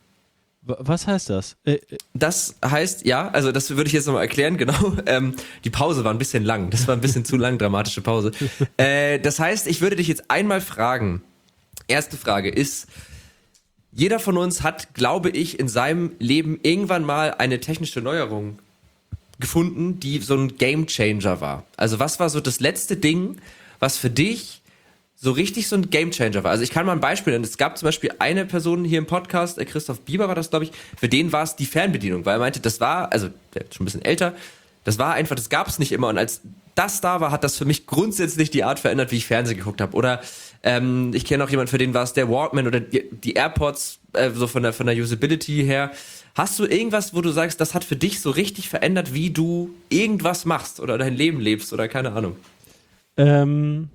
W- Was heißt das? Äh, äh, Das heißt, ja, also das würde ich jetzt nochmal erklären, genau. Ähm, die Pause war ein bisschen lang. Das war ein bisschen zu lang, dramatische Pause. Äh, das heißt, ich würde dich jetzt einmal fragen. Erste Frage ist, jeder von uns hat, glaube ich, in seinem Leben irgendwann mal eine technische Neuerung gefunden, die so ein Gamechanger war. Also was war so das letzte Ding, was für dich so richtig so ein Gamechanger war? Also ich kann mal ein Beispiel nennen. Es gab zum Beispiel eine Person hier im Podcast, äh, Christoph Bieber war das, glaube ich, für den war es die Fernbedienung, weil er meinte, das war, also der ist schon ein bisschen älter, das war einfach, das gab es nicht immer und als das da war, hat das für mich grundsätzlich die Art verändert, wie ich Fernsehen geguckt habe. Oder ähm, ich kenne auch jemanden, für den war es der Walkman oder die, die AirPods, äh, so von der, von der Usability her. Hast du irgendwas, wo du sagst, das hat für dich so richtig verändert, wie du irgendwas machst oder dein Leben lebst oder keine Ahnung? ähm,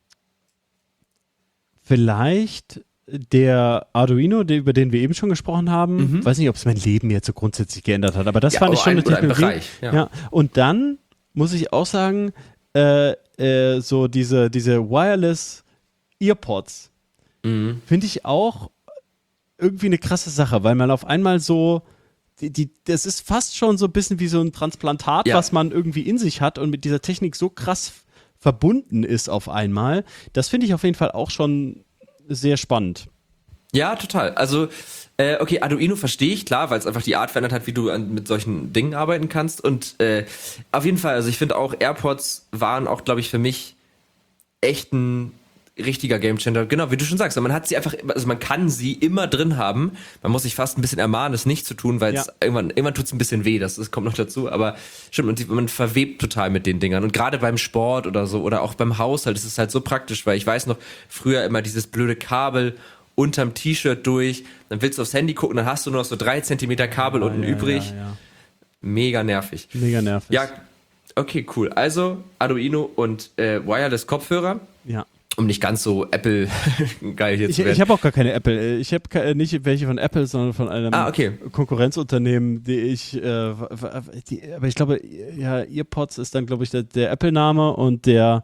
vielleicht der Arduino, der, über den wir eben schon gesprochen haben. Weiß nicht, ob es mein Leben jetzt so grundsätzlich geändert hat, aber das Ja, fand ich aber schon ein- eine oder ein Technologie. Bereich, ja. ja. Und dann muss ich auch sagen, äh, äh, so diese, diese Wireless Earpods Mhm. finde ich auch irgendwie eine krasse Sache, weil man auf einmal so, die, die, das ist fast schon so ein bisschen wie so ein Transplantat, Ja. was man irgendwie in sich hat und mit dieser Technik so krass verbunden ist auf einmal. Das finde ich auf jeden Fall auch schon sehr spannend. Ja, total. Also, äh, okay, Arduino verstehe ich, klar, weil es einfach die Art verändert hat, wie du an, mit solchen Dingen arbeiten kannst. Und äh, auf jeden Fall, also ich finde auch, AirPods waren auch, glaube ich, für mich echt ein richtiger Gamechanger. Genau, wie du schon sagst, man hat sie einfach, also man kann sie immer drin haben. Man muss sich fast ein bisschen ermahnen, es nicht zu tun, weil es Ja. irgendwann, irgendwann tut es ein bisschen weh, das, das kommt noch dazu. Aber stimmt, und die, man verwebt total mit den Dingern. Und gerade beim Sport oder so oder auch beim Haushalt ist es halt so praktisch, weil ich weiß noch, früher immer dieses blöde Kabel unterm T-Shirt durch, dann willst du aufs Handy gucken, dann hast du nur noch so drei Zentimeter Kabel unten ja, übrig. Ja, ja. Mega nervig. Mega nervig. Ja, okay, cool. Also Arduino und äh, Wireless Kopfhörer, ja. um nicht ganz so Apple geil hier Ich, zu werden. ich habe auch gar keine Apple. Ich habe ke- nicht welche von Apple, sondern von einem Ah, okay. Konkurrenzunternehmen, die ich, äh, w- w- die, aber ich glaube, ja, EarPods ist dann, glaube ich, der, der Apple-Name und der,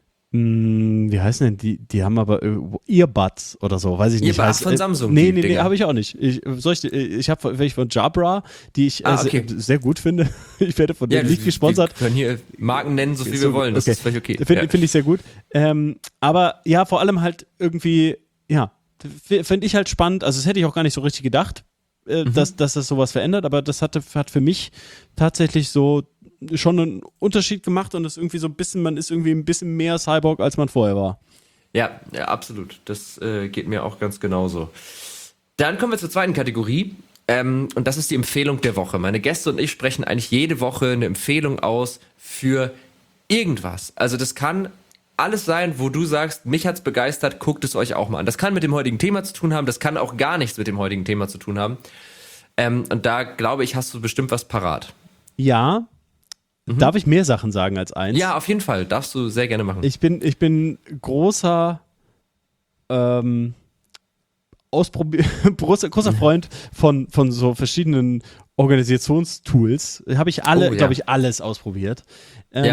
mh, wie heißen denn die? Die haben aber äh, Earbuds oder so, weiß ich nicht. Earbuds Heißt, von äh, Samsung, Nee, die nee, nee, Dinger. habe ich auch nicht. Ich, soll ich, ich habe welche von Jabra, die ich äh, Ah, okay. sehr, sehr gut finde. Ich werde von denen nicht gesponsert. Wir können hier Marken nennen, so viel So, wir wollen. Das okay. ist völlig okay. Finde Ja. find ich sehr gut. Ähm, aber ja, vor allem halt irgendwie, ja, finde ich halt spannend. Also, das hätte ich auch gar nicht so richtig gedacht, äh, Mhm. dass, dass das sowas verändert. Aber das hatte, hat für mich tatsächlich so schon einen Unterschied gemacht und das irgendwie so ein bisschen, man ist irgendwie ein bisschen mehr Cyborg, als man vorher war. Ja, ja, absolut. Das äh, geht mir auch ganz genauso. Dann kommen wir zur zweiten Kategorie. Ähm, und das ist die Empfehlung der Woche. Meine Gäste und ich sprechen eigentlich jede Woche eine Empfehlung aus für irgendwas. Also das kann alles sein, wo du sagst, mich hat's begeistert, guckt es euch auch mal an. Das kann mit dem heutigen Thema zu tun haben, das kann auch gar nichts mit dem heutigen Thema zu tun haben. Ähm, und da, glaube ich, hast du bestimmt was parat. Ja, darf ich mehr Sachen sagen als eins? Ja, auf jeden Fall. Darfst du sehr gerne machen. Ich bin, ich bin großer, ähm, Ausprobier großer, großer Freund von, von so verschiedenen Organisationstools. Habe ich alle, Oh, ja. glaube ich, alles ausprobiert. Ähm, Ja.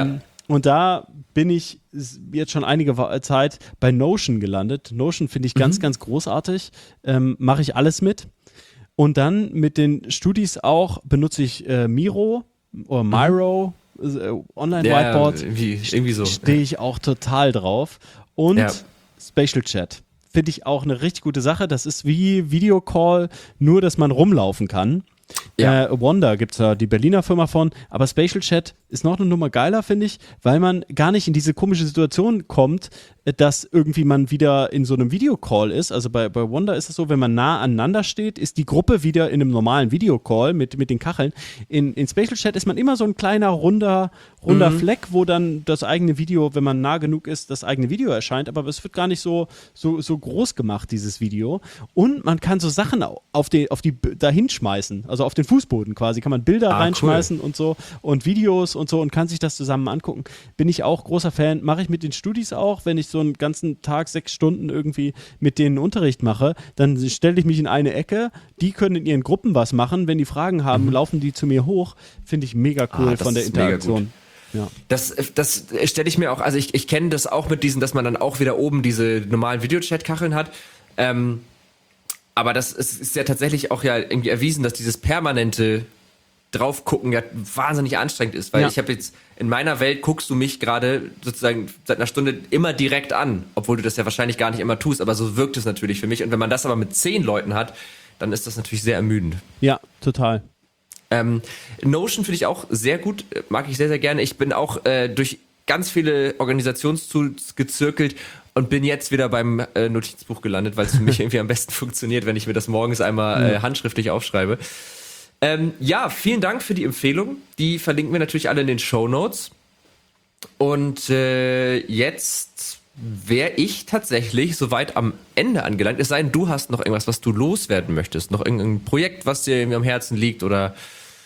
und da bin ich jetzt schon einige Zeit bei Notion gelandet. Notion finde ich ganz, mhm. ganz großartig. Ähm, mache ich alles mit. Und dann mit den Studis auch benutze ich äh, Miro oder Miro, mhm. äh, Online-Whiteboard. Ja, irgendwie, irgendwie so. Stehe ich auch total drauf. Und ja. Spatial Chat. Finde ich auch eine richtig gute Sache. Das ist wie Videocall, nur dass man rumlaufen kann. Ja. Äh, Wanda gibt es ja die Berliner Firma von, aber Spatial Chat ist noch eine Nummer geiler, finde ich, weil man gar nicht in diese komische Situation kommt, dass irgendwie man wieder in so einem Videocall ist. Also bei, bei Wanda ist es so, wenn man nah aneinander steht, ist die Gruppe wieder in einem normalen Videocall mit, mit den Kacheln. In, in Spatial Chat ist man immer so ein kleiner, runder, runder mhm. Fleck, wo dann das eigene Video, wenn man nah genug ist, das eigene Video erscheint, aber es wird gar nicht so, so, so groß gemacht, dieses Video. Und man kann so Sachen auf die, auf die dahin schmeißen, also auf den Fußboden quasi, kann man Bilder ah, reinschmeißen cool. und so und Videos und so und kann sich das zusammen angucken. Bin ich auch großer Fan, mache ich mit den Studis auch, wenn ich so einen ganzen Tag, sechs Stunden irgendwie mit denen Unterricht mache, dann stelle ich mich in eine Ecke, die können in ihren Gruppen was machen, wenn die Fragen haben, mhm. laufen die zu mir hoch, finde ich mega cool ah, von der Interaktion. Ja. Das, das stelle ich mir auch, also ich, ich kenne das auch mit diesen, dass man dann auch wieder oben diese normalen Videochat-Kacheln hat, ähm, aber das ist, ist ja tatsächlich auch ja irgendwie erwiesen, dass dieses permanente Draufgucken ja wahnsinnig anstrengend ist, weil ja. ich habe jetzt, in meiner Welt guckst du mich gerade sozusagen seit einer Stunde immer direkt an, obwohl du das ja wahrscheinlich gar nicht immer tust, aber so wirkt es natürlich für mich und wenn man das aber mit zehn Leuten hat, dann ist das natürlich sehr ermüdend. Ja, total. Ähm, Notion finde ich auch sehr gut, mag ich sehr, sehr gerne. Ich bin auch äh, durch ganz viele Organisationstools gezirkelt und bin jetzt wieder beim äh, Notizbuch gelandet, weil es für mich irgendwie am besten funktioniert, wenn ich mir das morgens einmal äh, handschriftlich aufschreibe. Ähm, ja, vielen Dank für die Empfehlung. Die verlinken wir natürlich alle in den Shownotes. Und äh, jetzt wäre ich tatsächlich soweit am Ende angelangt. Es sei denn, du hast noch irgendwas, was du loswerden möchtest. Noch irgendein Projekt, was dir irgendwie am Herzen liegt oder...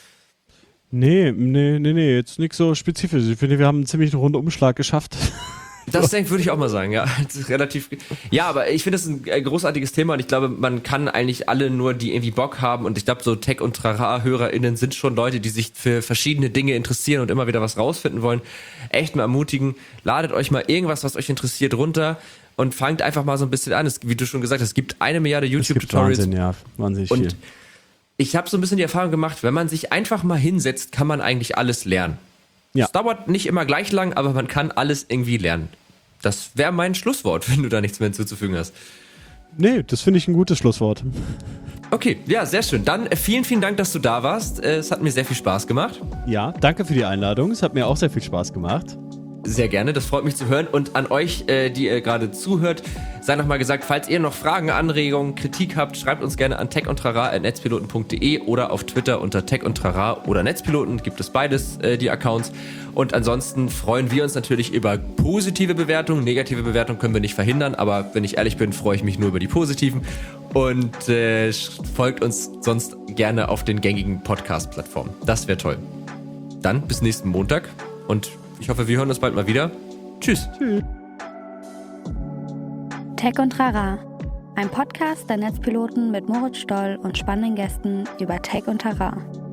Nee, nee, nee, nee, jetzt nichts so spezifisch. Ich finde, wir haben einen ziemlichen Rundumschlag geschafft. Das denke würde ich auch mal sagen, ja. Das ist relativ. Ja, aber ich finde das ein großartiges Thema und ich glaube, man kann eigentlich alle nur, die irgendwie Bock haben und ich glaube, so Tech- und Trara-HörerInnen sind schon Leute, die sich für verschiedene Dinge interessieren und immer wieder was rausfinden wollen. Echt mal ermutigen, ladet euch mal irgendwas, was euch interessiert, runter und fangt einfach mal so ein bisschen an. Es, wie du schon gesagt hast, es gibt eine Milliarde YouTube-Tutorials. Wahnsinn, ja, wahnsinnig viel. Und ich habe so ein bisschen die Erfahrung gemacht, wenn man sich einfach mal hinsetzt, kann man eigentlich alles lernen. Ja. Es dauert nicht immer gleich lang, aber man kann alles irgendwie lernen. Das wäre mein Schlusswort, wenn du da nichts mehr hinzuzufügen hast. Nee, das finde ich ein gutes Schlusswort. Okay, ja, sehr schön. Dann vielen, vielen Dank, dass du da warst. Es hat mir sehr viel Spaß gemacht. Ja, danke für die Einladung. Es hat mir auch sehr viel Spaß gemacht. Sehr gerne, das freut mich zu hören. Und an euch, äh, die ihr gerade zuhört, sei nochmal gesagt, falls ihr noch Fragen, Anregungen, Kritik habt, schreibt uns gerne an techundtrara at netzpiloten punkt de oder auf Twitter unter techundtrara oder Netzpiloten, gibt es beides, äh, die Accounts. Und ansonsten freuen wir uns natürlich über positive Bewertungen. Negative Bewertungen können wir nicht verhindern, aber wenn ich ehrlich bin, freue ich mich nur über die positiven. Und äh, folgt uns sonst gerne auf den gängigen Podcast-Plattformen. Das wäre toll. Dann bis nächsten Montag und ich hoffe, wir hören uns bald mal wieder. Tschüss. Tschüss. Tech und Trara, ein Podcast der Netzpiloten mit Moritz Stoll und spannenden Gästen über Tech und Trara.